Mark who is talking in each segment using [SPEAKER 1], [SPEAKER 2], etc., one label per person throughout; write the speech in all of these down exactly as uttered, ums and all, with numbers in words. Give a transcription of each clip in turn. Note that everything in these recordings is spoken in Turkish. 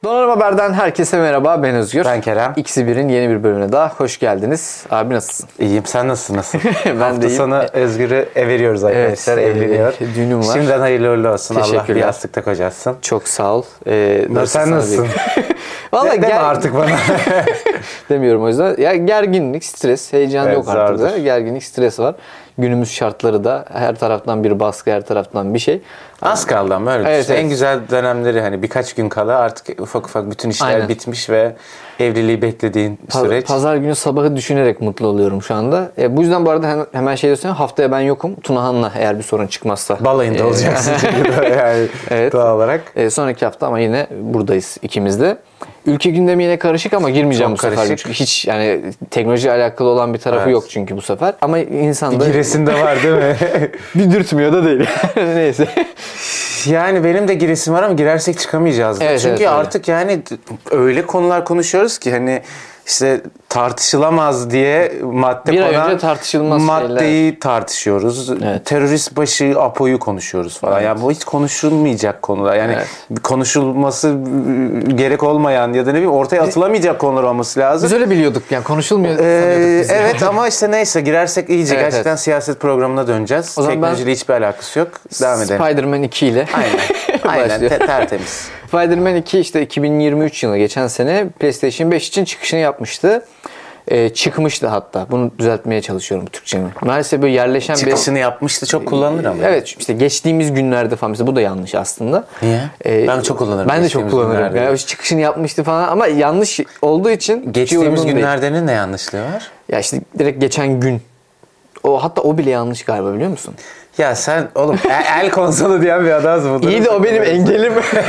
[SPEAKER 1] Donanım Haber'den herkese merhaba, ben Özgür.
[SPEAKER 2] Ben Kerem.
[SPEAKER 1] İkisi bir'in yeni bir bölümüne daha hoş geldiniz. Abi nasılsın?
[SPEAKER 2] İyiyim, sen nasılsın? Nasıl?
[SPEAKER 1] Ben
[SPEAKER 2] Hafta
[SPEAKER 1] de iyiyim.
[SPEAKER 2] sonu Özgür'ü ev veriyoruz arkadaşlar,
[SPEAKER 1] Evet,
[SPEAKER 2] evleniyor.
[SPEAKER 1] E, düğünüm var.
[SPEAKER 2] Şimdiden hayırlı uğurlu olsun. Allah bir
[SPEAKER 1] Teşekkürler.
[SPEAKER 2] yastıkta kocasın.
[SPEAKER 1] Çok sağ ol. Ee,
[SPEAKER 2] Nur, sen nasılsın?
[SPEAKER 1] Vallahi
[SPEAKER 2] De, deme
[SPEAKER 1] ger-
[SPEAKER 2] artık bana.
[SPEAKER 1] Demiyorum o yüzden. Ya gerginlik, stres, heyecan
[SPEAKER 2] Evet,
[SPEAKER 1] yok artık da.
[SPEAKER 2] zordur.
[SPEAKER 1] Gerginlik, stres var. Günümüz şartları da her taraftan bir baskı, her taraftan bir şey.
[SPEAKER 2] Az kaldı ama öyle.
[SPEAKER 1] Evet,
[SPEAKER 2] işte.
[SPEAKER 1] evet.
[SPEAKER 2] En güzel dönemleri hani birkaç gün kala artık ufak ufak bütün işler
[SPEAKER 1] Aynen.
[SPEAKER 2] bitmiş ve evliliği beklediğin
[SPEAKER 1] Pa-
[SPEAKER 2] süreç.
[SPEAKER 1] Pazar günü sabahı düşünerek mutlu oluyorum şu anda. E, bu yüzden bu arada hemen, hemen şey diyorsun, haftaya ben yokum. Tunahan'la eğer bir sorun çıkmazsa.
[SPEAKER 2] Balayında
[SPEAKER 1] E,
[SPEAKER 2] olacaksın çünkü de yani
[SPEAKER 1] Evet.
[SPEAKER 2] doğal olarak.
[SPEAKER 1] E, sonraki hafta ama yine buradayız ikimiz de. Ülke gündemi yine karışık ama girmeyeceğim
[SPEAKER 2] Çok
[SPEAKER 1] bu sefer.
[SPEAKER 2] karışık.
[SPEAKER 1] Çünkü hiç yani teknoloji alakalı olan bir tarafı
[SPEAKER 2] Evet.
[SPEAKER 1] yok çünkü bu sefer. Ama insan da
[SPEAKER 2] Giresin de var değil mi?
[SPEAKER 1] bir dürtmüyor da değil. Neyse.
[SPEAKER 2] Yani benim de giresim var ama girersek çıkamayacağız.
[SPEAKER 1] Evet,
[SPEAKER 2] Çünkü
[SPEAKER 1] evet, öyle.
[SPEAKER 2] artık yani öyle konular konuşuyoruz ki hani işte tartışılamaz diye madde
[SPEAKER 1] Bir ay
[SPEAKER 2] konan
[SPEAKER 1] önce tartışılmaz
[SPEAKER 2] maddeyi tartışıyoruz.
[SPEAKER 1] Evet.
[SPEAKER 2] Terörist başı Apo'yu konuşuyoruz falan. Yani bu hiç konuşulmayacak konular. Yani
[SPEAKER 1] Evet.
[SPEAKER 2] konuşulması gerek olmayan ya da ne bileyim ortaya atılamayacak konular olması lazım.
[SPEAKER 1] Biz öyle biliyorduk yani konuşulmuyor
[SPEAKER 2] Ee,
[SPEAKER 1] sanıyorduk biz.
[SPEAKER 2] evet ama işte neyse girersek iyice
[SPEAKER 1] Evet,
[SPEAKER 2] gerçekten
[SPEAKER 1] evet.
[SPEAKER 2] siyaset programına döneceğiz.
[SPEAKER 1] O zaman ben-
[SPEAKER 2] Teknolojiyle hiçbir alakası yok. Devam edelim.
[SPEAKER 1] Spider-Man iki ile
[SPEAKER 2] Aynen. Aynen.
[SPEAKER 1] başlıyor.
[SPEAKER 2] Te- tertemiz.
[SPEAKER 1] Spider-Man iki işte iki bin yirmi üç yılı geçen sene PlayStation beş için çıkışını yapmıştı. Ee, çıkmıştı hatta. Bunu düzeltmeye çalışıyorum Türkçemi. Maalesef böyle yerleşen bir...
[SPEAKER 2] Çıkışını yapmıştı. Çok kullanılır ama.
[SPEAKER 1] Evet işte geçtiğimiz günlerde falan mesela bu da yanlış aslında.
[SPEAKER 2] Niye?
[SPEAKER 1] Ee,
[SPEAKER 2] Ben çok kullanırım
[SPEAKER 1] Ben de çok
[SPEAKER 2] geçtiğimiz
[SPEAKER 1] kullanırım.
[SPEAKER 2] günlerde.
[SPEAKER 1] Yani çıkışını yapmıştı falan ama yanlış olduğu için Türkçe'ye
[SPEAKER 2] Geçtiğimiz
[SPEAKER 1] uygun değil.
[SPEAKER 2] günlerde ne yanlışlığı var?
[SPEAKER 1] Ya işte direkt geçen gün. O hatta o bile yanlış galiba biliyor musun?
[SPEAKER 2] Ya sen oğlum el, el konsolu diyen bir adamsın.
[SPEAKER 1] İyi de o benim engelim.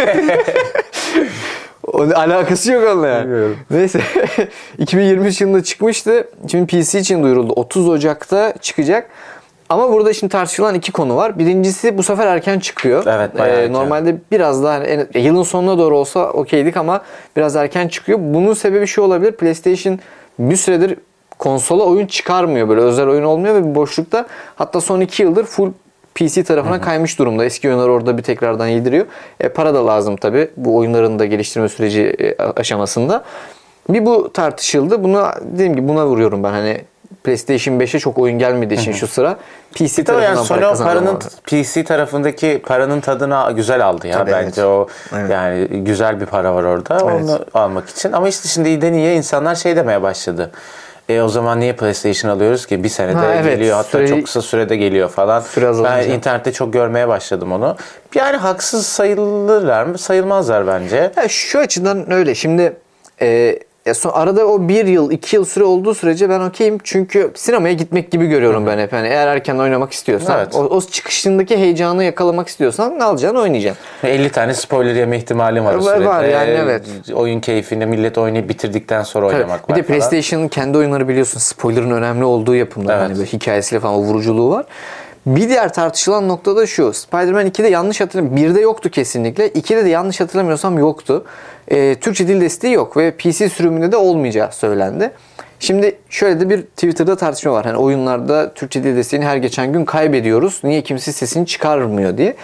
[SPEAKER 1] O alakası yok onunla yani.
[SPEAKER 2] Bilmiyorum.
[SPEAKER 1] Neyse. iki bin yirmi üç yılında çıkmıştı. Şimdi P C için duyuruldu. otuz Ocak'ta çıkacak. Ama burada şimdi tartışılan iki konu var. Birincisi bu sefer erken çıkıyor.
[SPEAKER 2] Evet, bayağı erken.
[SPEAKER 1] Normalde biraz daha hani en- yılın sonuna doğru olsa okeydik ama biraz erken çıkıyor. Bunun sebebi şu olabilir. PlayStation bir süredir konsola oyun çıkarmıyor. Böyle özel oyun olmuyor ve bir boşlukta. Hatta son iki yıldır full P C tarafına kaymış durumda. Eski oyunları orada bir tekrardan yediriyor. E, para da lazım tabii bu oyunların da geliştirme süreci e, aşamasında. Bir bu tartışıldı. Bunu dediğim gibi buna vuruyorum ben. Hani PlayStation beşe çok oyun gelmediği için şu sıra P C
[SPEAKER 2] Bir de o
[SPEAKER 1] tarafından
[SPEAKER 2] yani
[SPEAKER 1] para
[SPEAKER 2] Sony o
[SPEAKER 1] kazanıyor.
[SPEAKER 2] paranın P C tarafındaki paranın tadını güzel aldı ya.
[SPEAKER 1] Tabii,
[SPEAKER 2] Bence
[SPEAKER 1] evet.
[SPEAKER 2] o
[SPEAKER 1] Evet.
[SPEAKER 2] yani güzel bir para var orada.
[SPEAKER 1] Evet.
[SPEAKER 2] Onu almak için. Ama işte şimdi iyiden iyiye insanlar şey demeye başladı. E o zaman niye PlayStation alıyoruz ki? Bir senede
[SPEAKER 1] Ha, evet.
[SPEAKER 2] geliyor. Hatta
[SPEAKER 1] Süre-
[SPEAKER 2] çok kısa sürede geliyor falan.
[SPEAKER 1] Süre azalınca.
[SPEAKER 2] Ben internette çok görmeye başladım onu. Yani haksız sayılırlar mı? Sayılmazlar bence.
[SPEAKER 1] Ya şu açıdan öyle. Şimdi e, ya son, arada o bir yıl, iki yıl süre olduğu sürece ben okeyim. Çünkü sinemaya gitmek gibi görüyorum ben hep. Yani eğer erken oynamak istiyorsan,
[SPEAKER 2] Evet.
[SPEAKER 1] o, o çıkışındaki heyecanı yakalamak istiyorsan ne alacaksın oynayacaksın.
[SPEAKER 2] elli tane spoiler yeme ihtimalim var o
[SPEAKER 1] Var,
[SPEAKER 2] sürede.
[SPEAKER 1] var yani, evet.
[SPEAKER 2] Oyun keyfini millet oynayıp bitirdikten sonra
[SPEAKER 1] Tabii.
[SPEAKER 2] oynamak
[SPEAKER 1] Bir
[SPEAKER 2] var
[SPEAKER 1] de
[SPEAKER 2] falan.
[SPEAKER 1] PlayStation'ın kendi oyunları biliyorsun spoiler'ın önemli olduğu yapımda.
[SPEAKER 2] Evet.
[SPEAKER 1] Hani böyle hikayesiyle falan o vuruculuğu var. Bir diğer tartışılan nokta da şu. Spider-Man ikide yanlış hatırlamıyorum. birde yoktu kesinlikle. ikide de yanlış hatırlamıyorsam yoktu. Ee, Türkçe dil desteği yok ve P C sürümünde de olmayacağı söylendi. Şimdi şöyle de bir Twitter'da tartışma var. Hani oyunlarda Türkçe dil desteğini her geçen gün kaybediyoruz. Niye kimse sesini çıkarmıyor diye.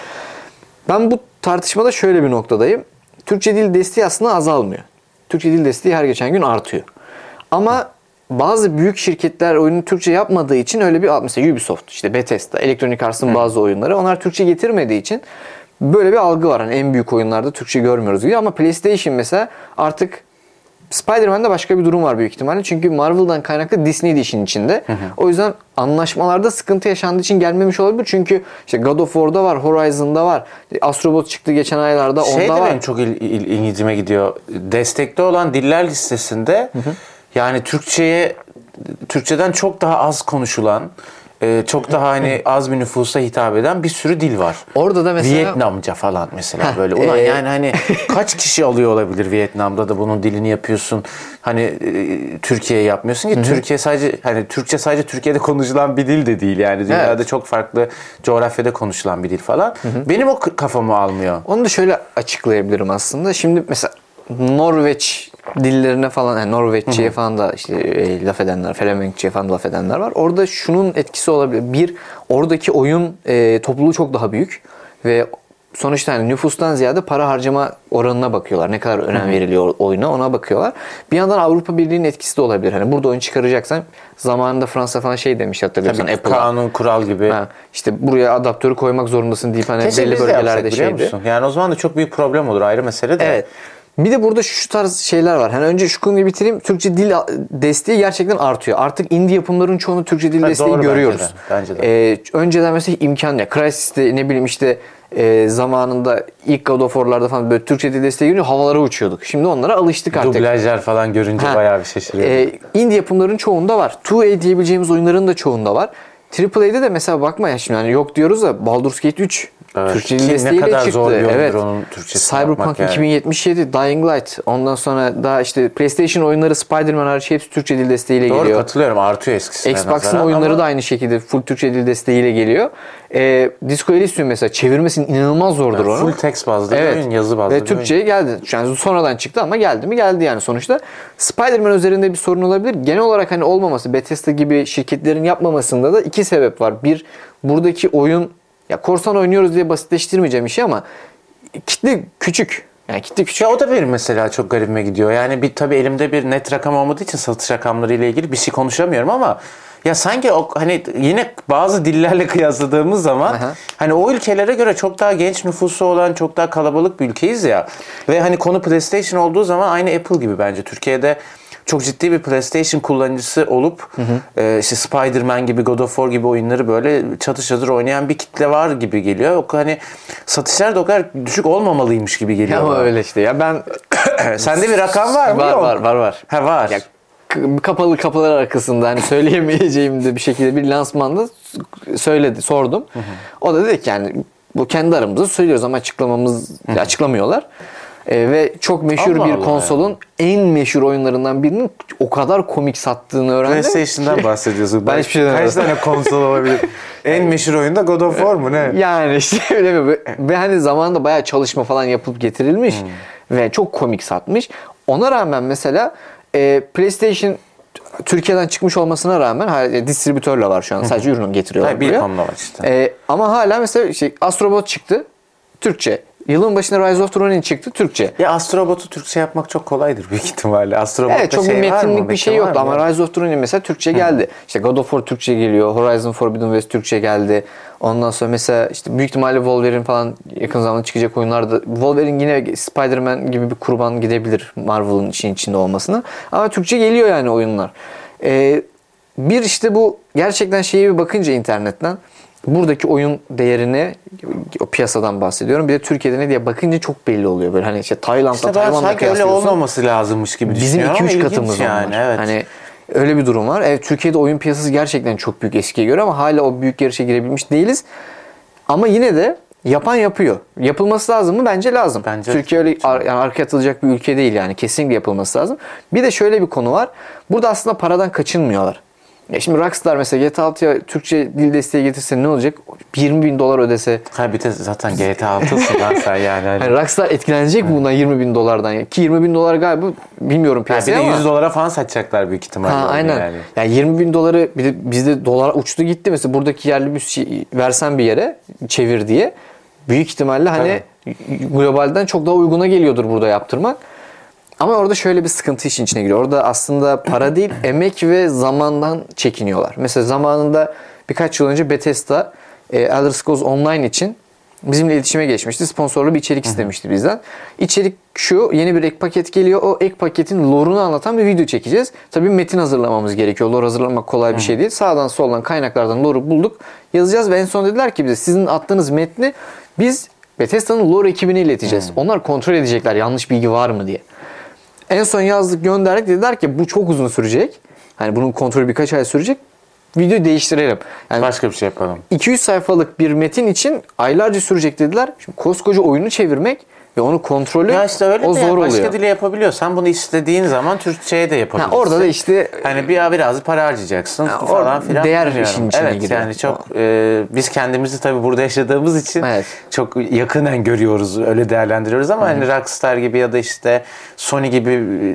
[SPEAKER 1] Ben bu tartışmada şöyle bir noktadayım. Türkçe dil desteği aslında azalmıyor. Türkçe dil desteği her geçen gün artıyor. Ama bazı büyük şirketler oyunu Türkçe yapmadığı için öyle bir mesela Ubisoft, işte Bethesda, Electronic Arts'ın bazı oyunları onlar Türkçe getirmediği için böyle bir algı var. Hani en büyük oyunlarda Türkçe görmüyoruz diye ama PlayStation mesela artık Spider-Man'de başka bir durum var büyük ihtimalle. Çünkü Marvel'dan kaynaklı Disney de işin içinde. Hı hı. O yüzden anlaşmalarda sıkıntı yaşandığı için gelmemiş olabilir. Çünkü işte God of War'da var, Horizon'da var. Astrobot çıktı geçen aylarda,
[SPEAKER 2] Şey
[SPEAKER 1] onda
[SPEAKER 2] de
[SPEAKER 1] var.
[SPEAKER 2] benim çok il, il, ilgicime gidiyor. Destekte olan diller listesinde hı hı. yani Türkçe'ye Türkçeden çok daha az konuşulan, çok daha hani az bir nüfusa hitap eden bir sürü dil var.
[SPEAKER 1] Orada da mesela
[SPEAKER 2] Vietnamca falan mesela
[SPEAKER 1] Heh,
[SPEAKER 2] böyle. Ulan
[SPEAKER 1] ee...
[SPEAKER 2] yani hani kaç kişi alıyor olabilir Vietnam'da da bunun dilini yapıyorsun. Hani e, Türkiye'ye yapmıyorsun ki. Hı-hı. Türkiye sadece hani Türkçe sadece Türkiye'de konuşulan bir dil de değil. Yani dünyada evet. çok farklı coğrafyada konuşulan bir dil falan. Hı-hı. Benim o kafamı almıyor.
[SPEAKER 1] Onu da şöyle açıklayabilirim aslında. Şimdi mesela Norveç dillerine falan, yani Norveççe'ye Hı-hı. falan da işte e, laf edenler, Felemenkçe'ye falan da laf edenler var. Orada şunun etkisi olabilir. Bir, oradaki oyun e, topluluğu çok daha büyük ve sonuçta hani nüfustan ziyade para harcama oranına bakıyorlar. Ne kadar önem veriliyor oyuna, ona bakıyorlar. Bir yandan Avrupa Birliği'nin etkisi de olabilir. Hani burada oyun çıkaracaksan zamanında Fransa falan şey demiş, hatırlıyorsan Apple'a.
[SPEAKER 2] Kanun, kural gibi.
[SPEAKER 1] Ha, işte buraya adaptörü koymak zorundasın deyip hani
[SPEAKER 2] Keşke
[SPEAKER 1] belli
[SPEAKER 2] biz de
[SPEAKER 1] bölgelerde
[SPEAKER 2] yapsak, biliyor
[SPEAKER 1] şeydi.
[SPEAKER 2] musun? Yani o zaman da çok büyük problem olur, ayrı mesele de.
[SPEAKER 1] Evet. Bir de burada şu tarz şeyler var. Hani önce şu konuyu bitireyim. Türkçe dil desteği gerçekten artıyor. Artık indie yapımların çoğunu Türkçe dil
[SPEAKER 2] Ha,
[SPEAKER 1] desteği
[SPEAKER 2] doğru,
[SPEAKER 1] görüyoruz.
[SPEAKER 2] bence de, bence de.
[SPEAKER 1] Ee, önceden mesela imkan ya. Crysis'te ne bileyim işte e, zamanında ilk God of War'larda falan böyle Türkçe dil desteği görünce havalara uçuyorduk. Şimdi onlara alıştık artık.
[SPEAKER 2] Dublajlar falan görünce
[SPEAKER 1] Ha.
[SPEAKER 2] bayağı bir şaşırıyorum.
[SPEAKER 1] Ee, indie yapımların çoğunda var. iki A diyebileceğimiz oyunların da çoğunda var. Triple A'de de mesela bakma ya şimdi hani yok diyoruz da Baldur's Gate üç
[SPEAKER 2] Evet.
[SPEAKER 1] Türkçe
[SPEAKER 2] Ki
[SPEAKER 1] dil
[SPEAKER 2] ne
[SPEAKER 1] desteğiyle
[SPEAKER 2] kadar
[SPEAKER 1] çıktı.
[SPEAKER 2] zor bir oyundur
[SPEAKER 1] Evet.
[SPEAKER 2] onun Türkçesini yapmak
[SPEAKER 1] Cyberpunk
[SPEAKER 2] yani.
[SPEAKER 1] iki bin yetmiş yedi, Dying Light, ondan sonra daha işte PlayStation oyunları, Spider-Man hariç hepsi Türkçe dil desteğiyle
[SPEAKER 2] Doğru,
[SPEAKER 1] geliyor.
[SPEAKER 2] katılıyorum, artıyor eskisine
[SPEAKER 1] Xbox'ın
[SPEAKER 2] nazaran
[SPEAKER 1] oyunları
[SPEAKER 2] ama...
[SPEAKER 1] da aynı şekilde full Türkçe dil desteğiyle geliyor. Ee, Disco Elysium mesela çevirmesi inanılmaz zordur
[SPEAKER 2] yani
[SPEAKER 1] onu.
[SPEAKER 2] full text bazlı
[SPEAKER 1] Evet.
[SPEAKER 2] bir oyun, yazı bazlı
[SPEAKER 1] Ve
[SPEAKER 2] bir
[SPEAKER 1] Türkçe'ye geldi. Yani sonradan çıktı ama geldi mi geldi yani sonuçta. Spider-Man üzerinde bir sorun olabilir. Genel olarak hani olmaması, Bethesda gibi şirketlerin yapmamasında da iki sebep var. Bir, buradaki oyun, ya korsan oynuyoruz diye basitleştirmeyeceğim işi ama kitle küçük. Yani kitle küçük.
[SPEAKER 2] Ya o da benim mesela çok garibime gidiyor. Yani bir tabii elimde bir net rakam olmadığı için satış rakamları ile ilgili bir şey konuşamıyorum ama ya sanki o hani yine bazı dillerle kıyasladığımız zaman
[SPEAKER 1] Aha.
[SPEAKER 2] hani o ülkelere göre çok daha genç nüfusu olan, çok daha kalabalık bir ülkeyiz ya. Ve hani konu PlayStation olduğu zaman aynı Apple gibi bence Türkiye'de çok ciddi bir PlayStation kullanıcısı olup hı hı. E, işte Spider-Man gibi, God of War gibi oyunları böyle çatır çatır oynayan bir kitle var gibi geliyor. O hani satışlar da o kadar düşük olmamalıymış gibi geliyor.
[SPEAKER 1] Ama
[SPEAKER 2] bana.
[SPEAKER 1] öyle işte ya ben
[SPEAKER 2] Sende bir rakam var mı?
[SPEAKER 1] var
[SPEAKER 2] Yok.
[SPEAKER 1] var var var.
[SPEAKER 2] Ha var.
[SPEAKER 1] Ya, k- kapalı kapılar arkasında hani söyleyemeyeceğim de bir şekilde bir lansmanda söyledi, sordum. Hı hı. O da dedi ki yani bu kendi aramızda söylüyoruz ama açıklamamız hı hı. açıklamıyorlar. Ee, ve çok meşhur
[SPEAKER 2] Allah
[SPEAKER 1] bir
[SPEAKER 2] Allah
[SPEAKER 1] konsolun
[SPEAKER 2] ya.
[SPEAKER 1] en meşhur oyunlarından birinin o kadar komik sattığını öğrendim.
[SPEAKER 2] PlayStation'dan bahsediyorsun.
[SPEAKER 1] Ben hiçbir şey demedim.
[SPEAKER 2] Kaç tane konsol olabilir? En meşhur oyunda God of War mu ne?
[SPEAKER 1] Yani işte öyle mi? Ve hani zamanında bayağı çalışma falan yapılıp getirilmiş hmm. ve çok komik satmış. Ona rağmen mesela e, PlayStation Türkiye'den çıkmış olmasına rağmen hala distribütörle var şu an. Sadece ürünü getiriyorlar
[SPEAKER 2] bir
[SPEAKER 1] buraya.
[SPEAKER 2] konuda var işte.
[SPEAKER 1] E, ama hala mesela şey, Astrobot çıktı. Türkçe. Yılın başında Rise of the Ronin çıktı. Türkçe.
[SPEAKER 2] Ya Astrobot'u Türkçe yapmak çok kolaydır büyük ihtimalle. Astrobot'ta
[SPEAKER 1] evet, çok
[SPEAKER 2] şey
[SPEAKER 1] bir
[SPEAKER 2] var mı?
[SPEAKER 1] metinlik bir şey
[SPEAKER 2] Metin
[SPEAKER 1] yoktu
[SPEAKER 2] var mı?
[SPEAKER 1] ama Rise of the Ronin mesela Türkçe geldi. İşte God of War Türkçe geliyor. Horizon Forbidden West Türkçe geldi. Ondan sonra mesela işte büyük ihtimalle Wolverine falan yakın zamanda çıkacak oyunlarda. Wolverine yine Spider-Man gibi bir kurban gidebilir Marvel'ın işin içinde olmasına. Ama Türkçe geliyor yani oyunlar. Ee, bir işte bu gerçekten şeye bir bakınca internetten buradaki oyun değerini, o piyasadan bahsediyorum. Bir de Türkiye'de ne diye bakınca çok belli oluyor. Böyle hani işte Tayland'da,
[SPEAKER 2] İşte ben
[SPEAKER 1] Tayvan'da
[SPEAKER 2] sanki öyle
[SPEAKER 1] kıyaslıyorsun.
[SPEAKER 2] olmaması lazımmış gibi
[SPEAKER 1] Bizim
[SPEAKER 2] düşünüyorum
[SPEAKER 1] iki üç
[SPEAKER 2] ama
[SPEAKER 1] katımız
[SPEAKER 2] ilginç yani.
[SPEAKER 1] onlar.
[SPEAKER 2] Evet.
[SPEAKER 1] Hani öyle bir durum var. Evet, Türkiye'de oyun piyasası gerçekten çok büyük eskiye göre ama hala o büyük yarışa girebilmiş değiliz. Ama yine de yapan yapıyor. Yapılması lazım mı? Bence lazım.
[SPEAKER 2] Bence
[SPEAKER 1] Türkiye öyle ar- yani arkaya atılacak bir ülke değil yani. Kesinlikle yapılması lazım. Bir de şöyle bir konu var. Burada aslında paradan kaçınmıyorlar. Ya şimdi Rockstar mesela G T A altıya Türkçe dil desteği getirse ne olacak? yirmi bin dolar ödese.
[SPEAKER 2] Ha bir de zaten G T A altısın lan sen yani. Hani.
[SPEAKER 1] Yani Rockstar etkilenecek mi bundan yirmi bin dolardan? Ki yirmi bin dolar galiba bilmiyorum
[SPEAKER 2] Ha, bir
[SPEAKER 1] piyasaya
[SPEAKER 2] de
[SPEAKER 1] ama.
[SPEAKER 2] yüz dolara falan satacaklar büyük ihtimalle.
[SPEAKER 1] Ha, aynen.
[SPEAKER 2] Yani.
[SPEAKER 1] Yani yirmi bin doları bir de bizde dolar uçtu gitti mesela buradaki yerli bir şey versen bir yere çevir diye büyük ihtimalle hani globalden çok daha uyguna geliyordur burada yaptırmak. Ama orada şöyle bir sıkıntı işin içine giriyor. Orada aslında para değil, emek ve zamandan çekiniyorlar. Mesela zamanında birkaç yıl önce Bethesda e, Elder Scrolls Online için bizimle iletişime geçmişti. Sponsorlu bir içerik istemişti bizden. İçerik şu, yeni bir ek paket geliyor. O ek paketin lore'unu anlatan bir video çekeceğiz. Tabii metin hazırlamamız gerekiyor. Lore hazırlamak kolay bir şey değil. Sağdan soldan kaynaklardan lore'u bulduk. Yazacağız ve en son dediler ki bize sizin attığınız metni biz Bethesda'nın lore ekibine ileteceğiz. Hmm. Onlar kontrol edecekler yanlış bilgi var mı diye. En son yazdık, gönderdik. Dediler ki bu çok uzun sürecek. Hani bunun kontrolü birkaç ay sürecek. Videoyu değiştirelim. Yani
[SPEAKER 2] başka bir şey yapalım.
[SPEAKER 1] iki yüz sayfalık bir metin için aylarca sürecek dediler. Şimdi koskoca oyunu çevirmek ve onu kontrolü
[SPEAKER 2] Ya işte öyle
[SPEAKER 1] o
[SPEAKER 2] de
[SPEAKER 1] zor
[SPEAKER 2] yani başka
[SPEAKER 1] oluyor.
[SPEAKER 2] dile yapabiliyorsan bunu istediğin zaman Türkçe'ye de
[SPEAKER 1] Ha,
[SPEAKER 2] yapabilirsin.
[SPEAKER 1] orada da işte
[SPEAKER 2] hani bir biraz para harcayacaksın
[SPEAKER 1] Ha,
[SPEAKER 2] falan
[SPEAKER 1] orada
[SPEAKER 2] filan.
[SPEAKER 1] değer
[SPEAKER 2] bilmiyorum.
[SPEAKER 1] işin içine
[SPEAKER 2] evet,
[SPEAKER 1] giriyor.
[SPEAKER 2] yani çok e, biz kendimizi tabii burada yaşadığımız için
[SPEAKER 1] Evet.
[SPEAKER 2] çok yakından görüyoruz, öyle değerlendiriyoruz ama hani Rockstar gibi ya da işte Sony gibi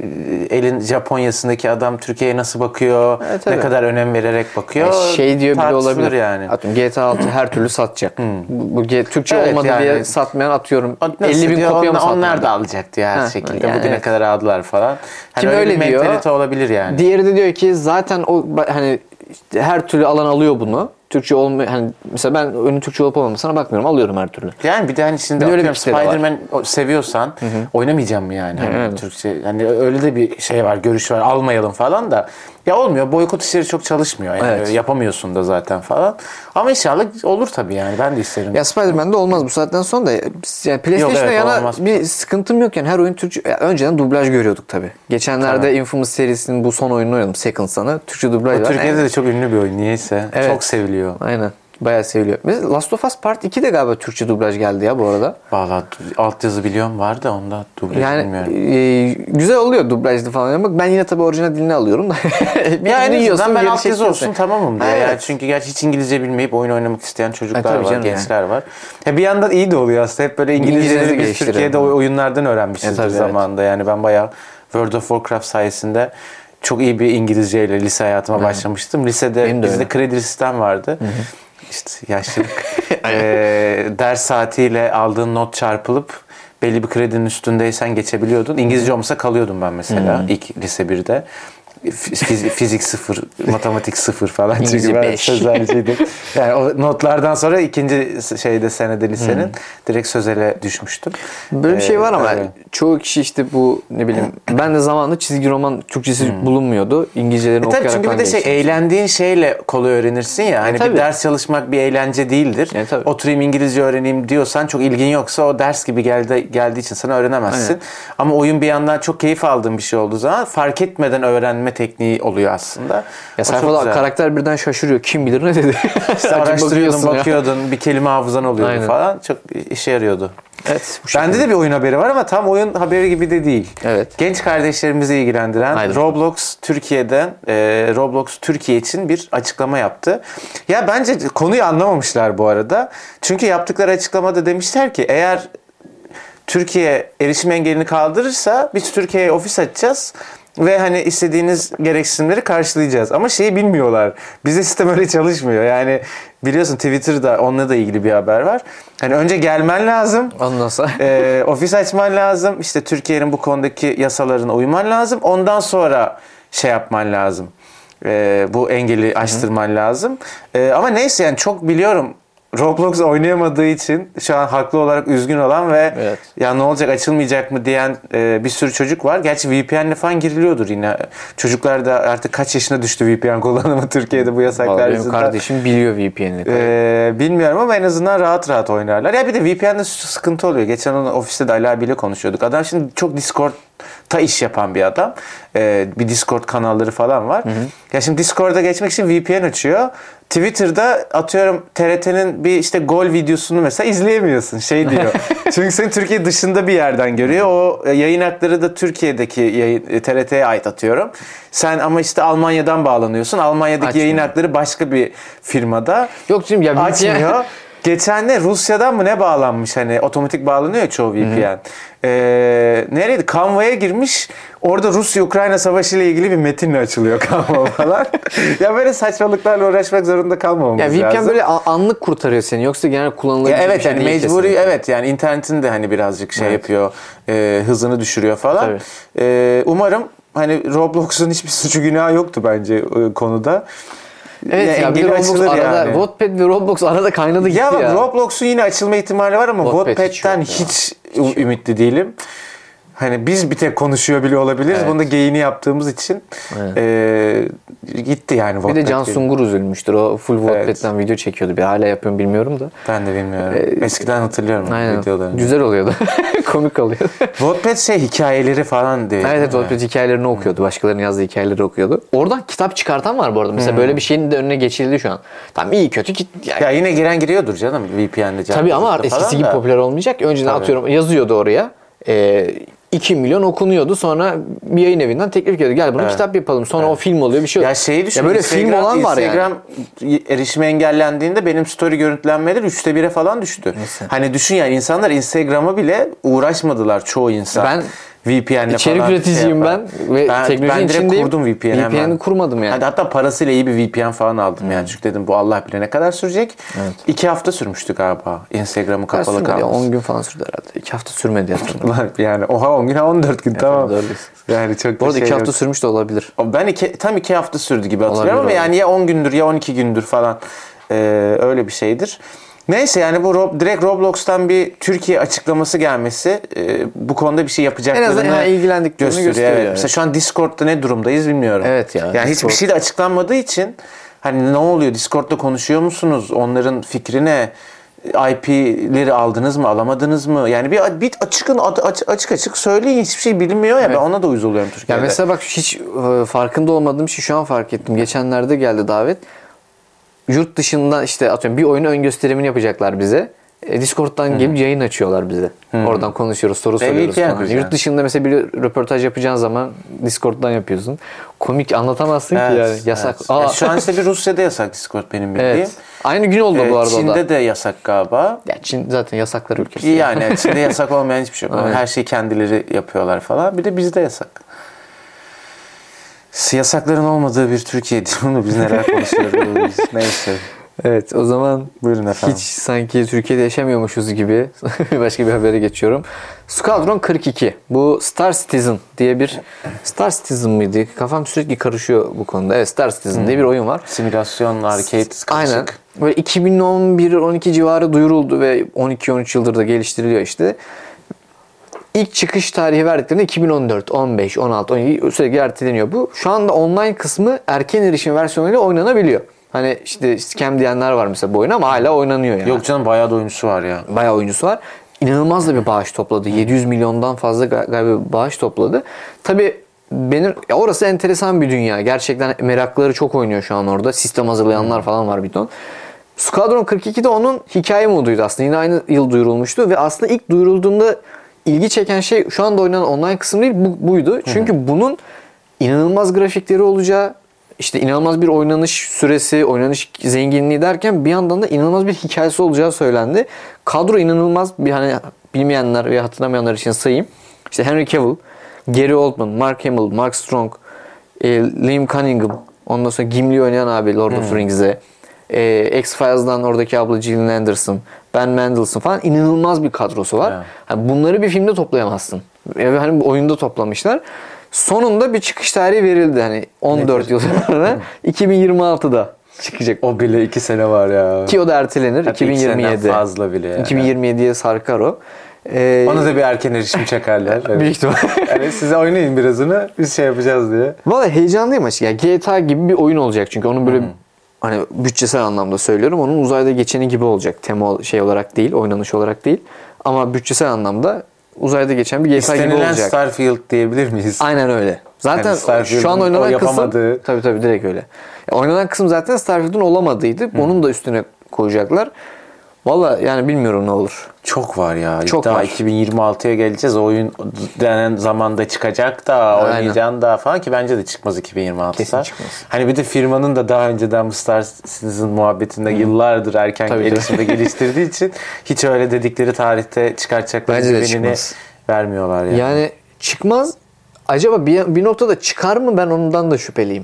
[SPEAKER 2] e, elin Japonya'sındaki adam Türkiye'ye nasıl bakıyor,
[SPEAKER 1] Evet,
[SPEAKER 2] ne
[SPEAKER 1] tabii.
[SPEAKER 2] kadar önem vererek bakıyor.
[SPEAKER 1] Yani şey diyor bile
[SPEAKER 2] tartışılır
[SPEAKER 1] olabilir.
[SPEAKER 2] yani.
[SPEAKER 1] Atıyorum G T A altı her türlü satacak. Bu, bu G- Türkçe
[SPEAKER 2] Evet,
[SPEAKER 1] olmadı
[SPEAKER 2] yani-
[SPEAKER 1] diye satmayan atıyorum
[SPEAKER 2] Nasıl
[SPEAKER 1] elli bin
[SPEAKER 2] diyor,
[SPEAKER 1] kopya mı
[SPEAKER 2] onlar, onlar
[SPEAKER 1] satmadı?
[SPEAKER 2] da alacak diye her
[SPEAKER 1] Ha,
[SPEAKER 2] şekilde.
[SPEAKER 1] yani
[SPEAKER 2] Bugüne
[SPEAKER 1] evet.
[SPEAKER 2] kadar aldılar falan. Hani
[SPEAKER 1] Kim
[SPEAKER 2] öyle,
[SPEAKER 1] öyle
[SPEAKER 2] bir
[SPEAKER 1] diyor.
[SPEAKER 2] mentalite olabilir yani.
[SPEAKER 1] Diğeri de diyor ki zaten o ba- hani işte her türlü alan alıyor bunu. Türkçe olmuyor. Hani mesela ben oyunun Türkçe olup olmamasına bakmıyorum. Alıyorum her türlü.
[SPEAKER 2] Yani bir de hani şimdi
[SPEAKER 1] Bir de öyle bir
[SPEAKER 2] atıyorum
[SPEAKER 1] kitle de var.
[SPEAKER 2] Spider-Man o- seviyorsan oynamayacağım mı yani? Hani
[SPEAKER 1] Evet.
[SPEAKER 2] Türkçe yani öyle de bir şey var, görüş var. Almayalım falan da. Ya olmuyor. Boykot işleri çok çalışmıyor. Yani
[SPEAKER 1] Evet.
[SPEAKER 2] yapamıyorsun da zaten falan. Ama inşallah olur tabii yani. Ben de isterim.
[SPEAKER 1] Ya Spider-Man'de olmaz bu saatten sonra da. Yani PlayStation'a
[SPEAKER 2] evet,
[SPEAKER 1] yana
[SPEAKER 2] olmaz.
[SPEAKER 1] bir sıkıntım yok yani her oyun Türkçe. Ya önceden dublaj görüyorduk tabii. Geçenlerde
[SPEAKER 2] Tabii.
[SPEAKER 1] Infamous serisinin bu son oyununu oynadım. Second Son'ı. Türkçe dublaj var.
[SPEAKER 2] Türkiye'de
[SPEAKER 1] Yani-
[SPEAKER 2] de çok ünlü bir oyun niyeyse.
[SPEAKER 1] Evet.
[SPEAKER 2] Çok seviliyor.
[SPEAKER 1] Aynen. Bayağı seviliyor. Mesela Last of Us Part iki de galiba Türkçe dublaj geldi ya bu arada.
[SPEAKER 2] Valla altyazı biliyorum var da onda dublaj
[SPEAKER 1] Yani
[SPEAKER 2] bilmiyorum.
[SPEAKER 1] e, güzel oluyor dublajlı falan oynamak. Ben yine tabii orijinal dilini alıyorum da.
[SPEAKER 2] Ya en
[SPEAKER 1] yiyorsun,
[SPEAKER 2] azından ben
[SPEAKER 1] geri
[SPEAKER 2] altyazı
[SPEAKER 1] çekiyorsun.
[SPEAKER 2] olsun tamamım diye.
[SPEAKER 1] Evet.
[SPEAKER 2] Yani çünkü gerçi hiç İngilizce bilmeyip oyun oynamak isteyen
[SPEAKER 1] Ha,
[SPEAKER 2] çocuklar
[SPEAKER 1] tabii
[SPEAKER 2] var,
[SPEAKER 1] canım
[SPEAKER 2] gençler var. Ya bir yandan iyi de oluyor aslında. Hep böyle
[SPEAKER 1] İngilizceleri
[SPEAKER 2] İngilizceleri biz
[SPEAKER 1] geliştirelim.
[SPEAKER 2] Türkiye'de o oyunlardan
[SPEAKER 1] E,
[SPEAKER 2] öğrenmişizdir
[SPEAKER 1] tabii, evet.
[SPEAKER 2] zamanında. Yani ben bayağı World of Warcraft sayesinde çok iyi bir İngilizceyle lise hayatıma başlamıştım. Lisede
[SPEAKER 1] Benim de
[SPEAKER 2] bizde
[SPEAKER 1] öyle.
[SPEAKER 2] kredi sistem vardı. İşte yaşlılık. Ee, ders saatiyle aldığın not çarpılıp belli bir kredinin üstündeysen geçebiliyordun. İngilizce olmasa kalıyordum ben mesela ilk lise birde. Fizik, fizik sıfır, matematik sıfır falan.
[SPEAKER 1] İngilizce
[SPEAKER 2] Çünkü ben
[SPEAKER 1] beş.
[SPEAKER 2] sözelciydim. Yani o notlardan sonra ikinci şeyde senede lisenin direkt sözele düşmüştüm.
[SPEAKER 1] Böyle bir şey var ama
[SPEAKER 2] Ee,
[SPEAKER 1] çoğu kişi işte bu ne bileyim ben de zamanında çizgi roman Türkçesi bulunmuyordu. İngilizcelerini
[SPEAKER 2] E tabii
[SPEAKER 1] okuyarak
[SPEAKER 2] çünkü bir de şey eğlendiğin şeyle kolay öğrenirsin ya. Hani
[SPEAKER 1] tabii.
[SPEAKER 2] bir ders çalışmak bir eğlence değildir.
[SPEAKER 1] E, tabii.
[SPEAKER 2] Oturayım İngilizce öğreneyim diyorsan çok ilgin yoksa o ders gibi geldi, geldiği için sana öğrenemezsin.
[SPEAKER 1] Aynen.
[SPEAKER 2] Ama oyun bir yandan çok keyif aldığın bir şey olduğu zaman fark etmeden öğrenme tekniği oluyor aslında.
[SPEAKER 1] Ya
[SPEAKER 2] O çok
[SPEAKER 1] sayfada
[SPEAKER 2] güzel.
[SPEAKER 1] karakter birden şaşırıyor. Kim bilir ne dedi.
[SPEAKER 2] İşte araştırıyordun,
[SPEAKER 1] Bakıyorsun ya.
[SPEAKER 2] bakıyordun, bir kelime hafızan oluyordu
[SPEAKER 1] Aynen.
[SPEAKER 2] falan. Çok işe yarıyordu.
[SPEAKER 1] Evet. Bu
[SPEAKER 2] Bende
[SPEAKER 1] şekilde.
[SPEAKER 2] de bir oyun haberi var ama tam oyun haberi gibi de değil.
[SPEAKER 1] Evet.
[SPEAKER 2] Genç kardeşlerimizi ilgilendiren
[SPEAKER 1] Haydi.
[SPEAKER 2] Roblox Türkiye'den e, Roblox Türkiye için bir açıklama yaptı. Ya bence konuyu anlamamışlar bu arada. Çünkü yaptıkları açıklamada demişler ki eğer Türkiye erişim engelini kaldırırsa biz Türkiye'ye ofis açacağız. Ve hani istediğiniz gereksinimleri karşılayacağız. Ama şeyi bilmiyorlar. Bizde sistem öyle çalışmıyor. Yani biliyorsun Twitter'da onunla da ilgili bir haber var. Hani önce gelmen lazım.
[SPEAKER 1] Ondan sonra.
[SPEAKER 2] e, ofis açman lazım. İşte Türkiye'nin bu konudaki yasalarına uyman lazım. Ondan sonra şey yapman lazım. E, bu engeli aştırman lazım. E, ama neyse yani çok biliyorum. Roblox oynayamadığı için şu an haklı olarak üzgün olan ve
[SPEAKER 1] Evet.
[SPEAKER 2] ya ne olacak açılmayacak mı diyen e, bir sürü çocuk var. Gerçi V P N'le falan giriliyordur yine. Çocuklar da artık kaç yaşına düştü V P N kullanımı Türkiye'de bu yasaklar
[SPEAKER 1] Vallahi benim
[SPEAKER 2] yüzünden.
[SPEAKER 1] kardeşim biliyor V P N'ini.
[SPEAKER 2] Ee, bilmiyorum ama en azından rahat rahat oynarlar. Ya bir de V P N'de sıkıntı oluyor. Geçen onu ofiste de Ali abiyle konuşuyorduk. Adam şimdi çok Discord'ta iş yapan bir adam. Ee, bir Discord kanalları falan var. Hı hı. Ya şimdi Discord'a geçmek için V P N açıyor. Twitter'da atıyorum T R T'nin bir işte gol videosunu mesela izleyemiyorsun. Şey diyor. Çünkü seni Türkiye dışında bir yerden görüyor. O yayın hakları da Türkiye'deki yayın, T R T'ye ait atıyorum. Sen ama işte Almanya'dan bağlanıyorsun. Almanya'daki
[SPEAKER 1] Açmıyor.
[SPEAKER 2] yayın hakları başka bir firmada.
[SPEAKER 1] Yok canım ya V P N.
[SPEAKER 2] Açmıyor. Geçen ne Rusya'dan mı ne bağlanmış hani otomatik bağlanıyor ya çoğu V P N. Ee, nereydi? Canva'ya girmiş. Orada Rusya-Ukrayna savaşı ile ilgili bir metinle açılıyor Canva falan. Ya böyle saçmalıklarla uğraşmak zorunda kalmamamız
[SPEAKER 1] Ya
[SPEAKER 2] lazım.
[SPEAKER 1] V P N böyle a- anlık kurtarıyor seni. Yoksa genel kullanılabilir
[SPEAKER 2] Ya evet
[SPEAKER 1] bir şey
[SPEAKER 2] yani
[SPEAKER 1] değil
[SPEAKER 2] mecburi
[SPEAKER 1] kesinlikle.
[SPEAKER 2] evet yani internetin de hani birazcık şey
[SPEAKER 1] Evet.
[SPEAKER 2] yapıyor. E, hızını düşürüyor falan.
[SPEAKER 1] Tabii.
[SPEAKER 2] E, umarım hani Roblox'un hiçbir suçu günahı yoktu bence e, konuda.
[SPEAKER 1] Evet ya, bir
[SPEAKER 2] engeli
[SPEAKER 1] Roblox
[SPEAKER 2] açılır
[SPEAKER 1] arada,
[SPEAKER 2] yani.
[SPEAKER 1] Wattpad ve Roblox arada kaynadı gitti
[SPEAKER 2] Ya,
[SPEAKER 1] ya.
[SPEAKER 2] bak Roblox'un yine açılma ihtimali var ama
[SPEAKER 1] Wattpad hiç
[SPEAKER 2] Wattpad'den
[SPEAKER 1] yok ya.
[SPEAKER 2] hiç, ü- ümitli değilim. Hani biz bir tek konuşuyor bile olabiliriz.
[SPEAKER 1] Evet.
[SPEAKER 2] Bunu da geyini yaptığımız için
[SPEAKER 1] Evet.
[SPEAKER 2] e, gitti yani
[SPEAKER 1] Bir
[SPEAKER 2] Wattpad.
[SPEAKER 1] de Can Sungur üzülmüştür. O full Wattpad'den
[SPEAKER 2] Evet.
[SPEAKER 1] video çekiyordu. Bir hala yapıyorum bilmiyorum da.
[SPEAKER 2] Ben de bilmiyorum.
[SPEAKER 1] Ee,
[SPEAKER 2] Eskiden hatırlıyorum
[SPEAKER 1] Aynen.
[SPEAKER 2] videolarını.
[SPEAKER 1] Güzel oluyordu. Komik oluyordu.
[SPEAKER 2] Wattpad şey hikayeleri falan diye.
[SPEAKER 1] Evet, evet Wattpad hikayelerini okuyordu. Başkalarının yazdığı hikayeleri okuyordu. Oradan kitap çıkartan var bu arada. Mesela böyle bir şeyin de önüne geçildi şu an. Tamam iyi kötü ki. Yani,
[SPEAKER 2] Ya yine giren giriyordur canım V P N'de.
[SPEAKER 1] tabii ama eskisi gibi popüler olmayacak. Önceden
[SPEAKER 2] Tabii.
[SPEAKER 1] atıyorum yazıyordu oraya. Ee, iki milyon okunuyordu. Sonra bir yayın evinden teklif ediyordu. Gel bunu
[SPEAKER 2] Evet.
[SPEAKER 1] kitap yapalım. Sonra
[SPEAKER 2] Evet.
[SPEAKER 1] o film oluyor. Bir şey
[SPEAKER 2] Ya şeyi düşün.
[SPEAKER 1] Ya böyle
[SPEAKER 2] Instagram,
[SPEAKER 1] film olan var yani.
[SPEAKER 2] Instagram erişime engellendiğinde benim story görüntülenmeleri üçte bire falan düştü.
[SPEAKER 1] Nasıl?
[SPEAKER 2] Hani düşün yani insanlar Instagram'a bile uğraşmadılar çoğu insan.
[SPEAKER 1] Ben
[SPEAKER 2] V P N'le
[SPEAKER 1] İçerik
[SPEAKER 2] falan
[SPEAKER 1] üreticiyim
[SPEAKER 2] şey
[SPEAKER 1] ben ve
[SPEAKER 2] ben,
[SPEAKER 1] teknolojinin
[SPEAKER 2] ben direkt
[SPEAKER 1] içindeyim.
[SPEAKER 2] kurdum V P N
[SPEAKER 1] V P N'i
[SPEAKER 2] hemen.
[SPEAKER 1] kurmadım yani.
[SPEAKER 2] Hadi hatta parasıyla iyi bir V P N falan aldım yani. Çünkü dedim bu Allah bilir ne kadar sürecek.
[SPEAKER 1] Evet.
[SPEAKER 2] İki hafta sürmüştü galiba Instagram'ı
[SPEAKER 1] Kaç
[SPEAKER 2] kapalı
[SPEAKER 1] sürmedi ya?
[SPEAKER 2] kalması.
[SPEAKER 1] on gün falan sürdü herhalde. iki hafta sürmedi hatırlamıyorum.
[SPEAKER 2] Yani oha on gün ha on dört gün tamam.
[SPEAKER 1] doğru.
[SPEAKER 2] Yani çok
[SPEAKER 1] Bu arada
[SPEAKER 2] bir
[SPEAKER 1] iki
[SPEAKER 2] şey
[SPEAKER 1] hafta
[SPEAKER 2] yok.
[SPEAKER 1] sürmüş de olabilir.
[SPEAKER 2] Ben iki, tam iki hafta sürdü gibi hatırlıyorum
[SPEAKER 1] Olabilir,
[SPEAKER 2] ama yani ya on gündür ya on iki gündür falan ee, öyle bir şeydir. Neyse yani bu Rob, direkt Roblox'tan bir Türkiye açıklaması gelmesi e, bu konuda bir şey
[SPEAKER 1] En
[SPEAKER 2] yapacaklarını
[SPEAKER 1] azından yani ilgilendiklerini
[SPEAKER 2] gösteriyor.
[SPEAKER 1] gösteriyor.
[SPEAKER 2] Evet.
[SPEAKER 1] Evet.
[SPEAKER 2] Mesela şu an Discord'da ne durumdayız bilmiyorum.
[SPEAKER 1] Evet ya,
[SPEAKER 2] Yani hiçbir
[SPEAKER 1] Discord.
[SPEAKER 2] şey de açıklanmadığı için hani ne oluyor? Discord'da konuşuyor musunuz? Onların fikri ne? I P'leri aldınız mı, alamadınız mı? Yani bir, bir açıkın açık açık açık söyleyin. Hiçbir şey bilinmiyor ya.
[SPEAKER 1] Evet.
[SPEAKER 2] Ben ona da uyuz oluyorum Türkiye'de.
[SPEAKER 1] Ya mesela bak hiç e, farkında olmadığım şey şu an fark ettim. Geçenlerde geldi davet. Yurt dışından işte atıyorum bir oyunun ön gösterimini yapacaklar bize. E, Discord'dan gelip yayın açıyorlar bize. Oradan konuşuyoruz, soru soruyoruz
[SPEAKER 2] V P N
[SPEAKER 1] falan.
[SPEAKER 2] kuracağız.
[SPEAKER 1] Yurt dışında mesela bir röportaj yapacağın zaman Discord'dan yapıyorsun. Komik anlatamazsın ki yani. Yasak.
[SPEAKER 2] evet.
[SPEAKER 1] Aa,
[SPEAKER 2] Ya şu an işte bir Rusya'da yasak Discord benim bildiğim.
[SPEAKER 1] evet. Aynı gün oldu
[SPEAKER 2] Ee,
[SPEAKER 1] bu arada o
[SPEAKER 2] Çin'de
[SPEAKER 1] da.
[SPEAKER 2] de yasak galiba.
[SPEAKER 1] Ya Çin zaten yasaklar ülkesi.
[SPEAKER 2] Yani Çin'de yasak olmayan hiçbir şey yok.
[SPEAKER 1] Aynen.
[SPEAKER 2] Her şeyi kendileri yapıyorlar falan. Bir de bizde yasak. Yasakların olmadığı bir Türkiye'de bunu biz neler konuşuyoruz. Neyse.
[SPEAKER 1] Evet o zaman
[SPEAKER 2] Buyurun efendim.
[SPEAKER 1] hiç sanki Türkiye'de yaşamıyormuşuz gibi başka bir habere geçiyorum. Squadron kırk iki. Bu Star Citizen diye bir Star Citizen mıydı? Kafam sürekli karışıyor bu konuda. Evet Star Citizen diye bir oyun var.
[SPEAKER 2] Simülasyon, arcade, karışık.
[SPEAKER 1] Aynen. Böyle iki bin on bir on iki civarı duyuruldu ve on iki on üç yıldır da geliştiriliyor işte. İlk çıkış tarihi verdiklerinde iki bin on dört, on beş, on altı, on yedi sürekli erteleniyor bu. Şu anda online kısmı erken erişim versiyonuyla oynanabiliyor. Hani işte scam diyenler var mesela bu oyun ama hala oynanıyor yani.
[SPEAKER 2] Yok canım bayağı da oyuncusu var ya.
[SPEAKER 1] Bayağı oyuncusu var. İnanılmaz da bir bağış topladı. yedi yüz milyondan fazla gal- galiba bir bağış topladı. Tabii benim ya orası enteresan bir dünya. Gerçekten meraklıları çok oynuyor şu an orada. Sistem hazırlayanlar falan var bir ton. Squadron kırk iki de onun hikaye moduydu aslında. Yine aynı yıl duyurulmuştu ve aslında ilk duyurulduğunda ilgi çeken şey şu anda oynanan online kısım değil bu, buydu. Çünkü Hı-hı. bunun inanılmaz grafikleri olacağı, işte inanılmaz bir oynanış süresi, oynanış zenginliği derken bir yandan da inanılmaz bir hikayesi olacağı söylendi. Kadro inanılmaz bir hani bilmeyenler ve hatırlamayanlar için sayayım. İşte Henry Cavill, Gary Oldman, Mark Hamill, Mark Strong, e, Liam Cunningham, ondan sonra Gimli oynayan abi Lord of the Rings'de, e, X-Files'dan oradaki abla Gillian Anderson, Ben Mendelsohn falan inanılmaz bir kadrosu var.
[SPEAKER 2] Evet.
[SPEAKER 1] Yani bunları bir filmde toplayamazsın. Yani hani oyunda toplamışlar. Sonunda bir çıkış tarihi verildi hani on dört yıl sonra iki bin yirmi altıda çıkacak.
[SPEAKER 2] O bile iki sene var ya.
[SPEAKER 1] Ki o da ertelenir.
[SPEAKER 2] Hatta
[SPEAKER 1] iki bin yirmi yedi.
[SPEAKER 2] iki seneden fazla bile yani.
[SPEAKER 1] iki bin yirmi yediye sarkar o. Ee,
[SPEAKER 2] Ona da bir erken erişim çakarlar. Evet.
[SPEAKER 1] Büyük ihtimal.
[SPEAKER 2] Yani size oynayın birazını biz şey yapacağız diye.
[SPEAKER 1] Valla heyecanlıyım açıkçası. G T A gibi bir oyun olacak çünkü onun böyle hmm. hani bütçesel anlamda söylüyorum. Onun uzayda geçeni gibi olacak. Tema şey olarak değil, oynanış olarak değil. Ama bütçesel anlamda uzayda geçen bir G T A gibi olacak.
[SPEAKER 2] İstenilen Starfield diyebilir miyiz?
[SPEAKER 1] Aynen öyle. Zaten yani şu an oynanan kısım tabii tabii direkt öyle. Ya, oynanan kısım zaten Starfield'ın olamadıydı. Hmm. Onun da üstüne koyacaklar. Valla yani bilmiyorum ne olur.
[SPEAKER 2] Çok var ya.
[SPEAKER 1] Çok
[SPEAKER 2] daha
[SPEAKER 1] var.
[SPEAKER 2] iki bin yirmi altıya geleceğiz. O oyun denen zamanda çıkacak da oynayacaksın da falan ki bence de çıkmaz iki bin yirmi altıda.
[SPEAKER 1] Kesin çıkmaz.
[SPEAKER 2] Hani bir de firmanın da daha önceden bu Star Citizen muhabbetinde hmm. yıllardır erken
[SPEAKER 1] tabii,
[SPEAKER 2] erişimde geliştirdiği için hiç öyle dedikleri tarihte çıkartacakları güvenini vermiyorlar yani.
[SPEAKER 1] Yani çıkmaz. Acaba bir, bir noktada çıkar mı ben ondan da şüpheliyim.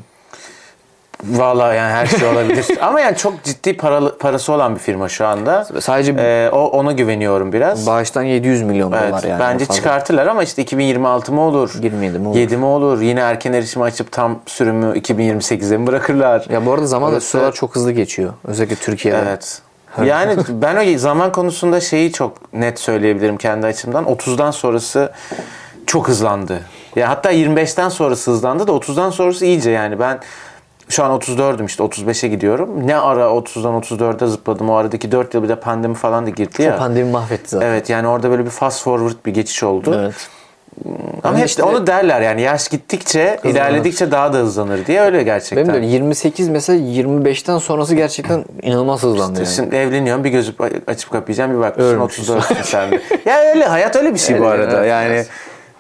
[SPEAKER 2] Vallahi yani her şey olabilir. Ama yani çok ciddi paralı, parası olan bir firma şu anda.
[SPEAKER 1] Sadece
[SPEAKER 2] ee, o ona güveniyorum biraz.
[SPEAKER 1] Bağıştan yedi yüz milyon
[SPEAKER 2] evet,
[SPEAKER 1] dolar yani.
[SPEAKER 2] Bence çıkartırlar ama işte iki bin yirmi altı mı olur?
[SPEAKER 1] yirmi yedi mi olur?
[SPEAKER 2] yedi mi olur? Yine erken erişimi açıp tam sürümü iki bin yirmi sekize mi bırakırlar?
[SPEAKER 1] Ya bu arada zaman da süreler çok hızlı geçiyor. Özellikle Türkiye'de.
[SPEAKER 2] Evet. Yani ben o zaman konusunda şeyi çok net söyleyebilirim kendi açımdan. otuzdan sonrası çok hızlandı. Ya hatta yirmi beşten sonrası hızlandı da otuzdan sonrası iyice yani. Ben şu an otuz dördüm işte otuz beşe gidiyorum. Ne ara otuzdan otuz dörde zıpladım. O aradaki dört yıl bir de pandemi falan da girdi ya.
[SPEAKER 1] O pandemi mahvetti zaten.
[SPEAKER 2] Evet yani orada böyle bir fast forward bir geçiş oldu.
[SPEAKER 1] Evet.
[SPEAKER 2] Ama hep işte onu derler yani yaş gittikçe, hızlanır. ilerledikçe daha da hızlanır diye öyle gerçekten.
[SPEAKER 1] Benim de öyle. yirmi sekiz mesela yirmi beşten sonrası gerçekten inanılmaz hızlandı
[SPEAKER 2] işte
[SPEAKER 1] yani.
[SPEAKER 2] Şimdi evleniyorum bir gözü açıp kapayacağım bir bakmışsın
[SPEAKER 1] Ölmüş.
[SPEAKER 2] otuz dörtsün sen de. Ya öyle hayat öyle bir şey bu
[SPEAKER 1] Evet,
[SPEAKER 2] arada
[SPEAKER 1] evet,
[SPEAKER 2] yani.
[SPEAKER 1] evet.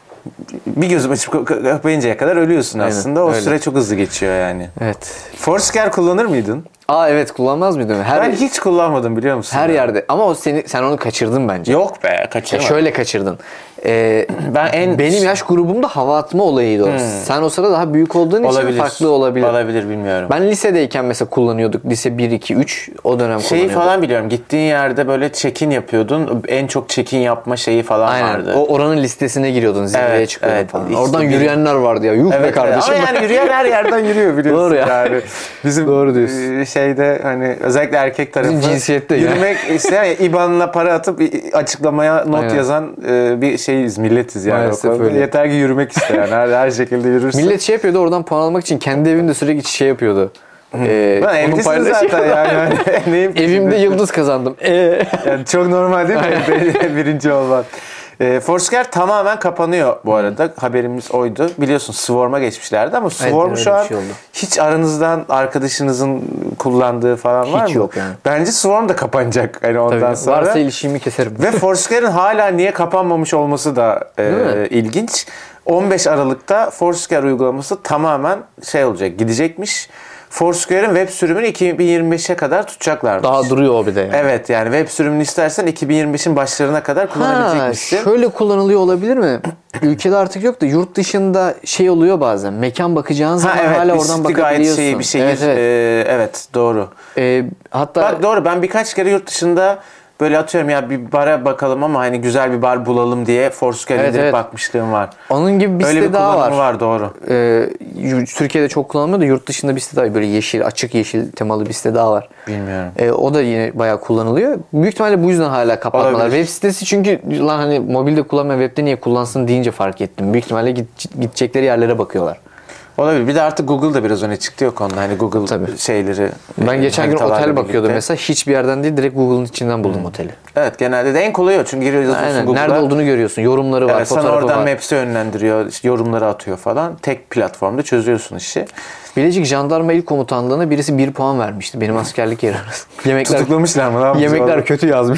[SPEAKER 2] Bir gözü açıp kapayıncaya kadar ölüyorsun
[SPEAKER 1] Aynen,
[SPEAKER 2] aslında. O
[SPEAKER 1] öyle.
[SPEAKER 2] süre çok hızlı geçiyor yani.
[SPEAKER 1] Evet.
[SPEAKER 2] Foursquare kullanır mıydın?
[SPEAKER 1] Aa evet, kullanmaz mıydın? Her,
[SPEAKER 2] Ben hiç kullanmadım biliyor musun?
[SPEAKER 1] her
[SPEAKER 2] ya?
[SPEAKER 1] yerde. Ama o seni sen onu kaçırdın bence.
[SPEAKER 2] Yok be
[SPEAKER 1] Ya
[SPEAKER 2] kaçırmadım.
[SPEAKER 1] şöyle kaçırdın. Ee,
[SPEAKER 2] Ben en
[SPEAKER 1] benim yaş grubumda hava atma olayıydı o. Sen o sırada daha büyük olduğun için
[SPEAKER 2] olabilir.
[SPEAKER 1] farklı olabilir.
[SPEAKER 2] Olabilir bilmiyorum.
[SPEAKER 1] Ben lisedeyken mesela kullanıyorduk. Lise bir, iki, üç o dönem
[SPEAKER 2] Şeyi
[SPEAKER 1] kullanıyorduk.
[SPEAKER 2] falan biliyorum. Gittiğin yerde böyle check-in yapıyordun. En çok check-in yapma şeyi falan
[SPEAKER 1] Aynen.
[SPEAKER 2] vardı.
[SPEAKER 1] O oranın listesine giriyordun, zirveye
[SPEAKER 2] Evet,
[SPEAKER 1] çıkıyordun
[SPEAKER 2] evet.
[SPEAKER 1] falan.
[SPEAKER 2] İşte
[SPEAKER 1] Oradan
[SPEAKER 2] bir-
[SPEAKER 1] yürüyenler vardı ya. Yuh be
[SPEAKER 2] Evet,
[SPEAKER 1] kardeşim.
[SPEAKER 2] ama yani yürüyen her yerden yürüyor biliyorsun.
[SPEAKER 1] Doğru ya.
[SPEAKER 2] Yani bizim
[SPEAKER 1] Doğru diyorsun.
[SPEAKER 2] e, şeyde hani özellikle erkek tarafı
[SPEAKER 1] Bizim cinsiyette ya.
[SPEAKER 2] yürümek işte yani İBAN'la para atıp açıklamaya not
[SPEAKER 1] Aynen.
[SPEAKER 2] yazan e, bir şeyiz, milletiz yani.
[SPEAKER 1] Maalesef
[SPEAKER 2] o konuda.
[SPEAKER 1] öyle.
[SPEAKER 2] Yeter ki yürümek iste yani her, her şekilde yürürsün.
[SPEAKER 1] Millet şey yapıyordu, oradan puan almak için kendi evinde sürekli şey yapıyordu. Ee,
[SPEAKER 2] Ben
[SPEAKER 1] onu
[SPEAKER 2] evlisin
[SPEAKER 1] paylaşıyor.
[SPEAKER 2] zaten yani. Neyim
[SPEAKER 1] Evimde yıldız kazandım. Ee?
[SPEAKER 2] Yani çok normal değil mi? Birinci olmak. E, Foursquare tamamen kapanıyor bu arada. Haberimiz oydu. Biliyorsun Swarm'a geçmişlerdi ama Swarm
[SPEAKER 1] öyle
[SPEAKER 2] şu
[SPEAKER 1] bir
[SPEAKER 2] an
[SPEAKER 1] şey oldu.
[SPEAKER 2] hiç aranızdan arkadaşınızın kullandığı falan var mı?
[SPEAKER 1] Hiç yok yani.
[SPEAKER 2] Bence Swarm da kapanacak hani ondan
[SPEAKER 1] Tabii,
[SPEAKER 2] sonra.
[SPEAKER 1] varsa ilişkimi keserim.
[SPEAKER 2] Ve Foursquare'ın hala niye kapanmamış olması da e,
[SPEAKER 1] mi?
[SPEAKER 2] ilginç. on beş Aralık'ta Foursquare uygulaması tamamen şey olacak, gidecekmiş. Foursquare'ın web sürümünü iki bin yirmi beşe kadar tutacaklarmış.
[SPEAKER 1] Daha duruyor o bir de yani.
[SPEAKER 2] Evet yani web sürümünü istersen iki bin yirmi beşin başlarına kadar
[SPEAKER 1] Ha,
[SPEAKER 2] kullanabilecekmişsin.
[SPEAKER 1] şöyle kullanılıyor olabilir mi? Ülkede artık yok da yurt dışında şey oluyor bazen. Mekan bakacağın zaman
[SPEAKER 2] Ha evet
[SPEAKER 1] hala
[SPEAKER 2] bir
[SPEAKER 1] oradan
[SPEAKER 2] City Guide
[SPEAKER 1] bakabiliyorsun.
[SPEAKER 2] şeyi bir şehir.
[SPEAKER 1] Evet, evet.
[SPEAKER 2] Evet, evet doğru.
[SPEAKER 1] Ee, hatta
[SPEAKER 2] Bak doğru ben birkaç kere yurt dışında böyle atıyorum ya bir bara bakalım ama hani güzel bir bar bulalım diye Foursquare'e
[SPEAKER 1] Evet,
[SPEAKER 2] indirip
[SPEAKER 1] evet.
[SPEAKER 2] bakmışlığım var.
[SPEAKER 1] onun gibi bir
[SPEAKER 2] Öyle
[SPEAKER 1] site
[SPEAKER 2] bir
[SPEAKER 1] daha
[SPEAKER 2] kullanımı
[SPEAKER 1] var.
[SPEAKER 2] var doğru.
[SPEAKER 1] Ee, y- Türkiye'de çok kullanılmıyor da yurt dışında bir site daha, böyle yeşil, açık yeşil temalı bir site daha var.
[SPEAKER 2] Bilmiyorum.
[SPEAKER 1] Ee, o da yine bayağı kullanılıyor. Büyük ihtimalle bu yüzden hala kapatmalar.
[SPEAKER 2] Olabilir.
[SPEAKER 1] Web sitesi çünkü lan hani mobilde kullanmayan webde niye kullansın deyince fark ettim. Büyük ihtimalle git- gidecekleri yerlere bakıyorlar.
[SPEAKER 2] Olabilir. Bir de artık Google da biraz öne çıktı yok konuda. Hani Google
[SPEAKER 1] Tabii.
[SPEAKER 2] şeyleri.
[SPEAKER 1] Ben
[SPEAKER 2] e,
[SPEAKER 1] geçen gün
[SPEAKER 2] haritalarla
[SPEAKER 1] otel
[SPEAKER 2] birlikte.
[SPEAKER 1] bakıyordum mesela, hiçbir yerden değil, direkt Google'ın içinden buldum oteli.
[SPEAKER 2] Evet genelde de en kolayı o. Çünkü giriyor yazıyorsun
[SPEAKER 1] Aynen.
[SPEAKER 2] Google'a.
[SPEAKER 1] Nerede olduğunu görüyorsun. Yorumları var,
[SPEAKER 2] Evet, sana
[SPEAKER 1] fotoğrafı
[SPEAKER 2] oradan
[SPEAKER 1] var.
[SPEAKER 2] Maps'e yönlendiriyor. İşte yorumları atıyor falan. Tek platformda çözüyorsun işi.
[SPEAKER 1] Bilecik Jandarma İl Komutanlığı'na birisi bir puan vermişti benim askerlik yeri arası. Yemekler,
[SPEAKER 2] Tutuklamışlar mı? Ne yapmış
[SPEAKER 1] yemekler
[SPEAKER 2] oğlum?
[SPEAKER 1] kötü yazmış.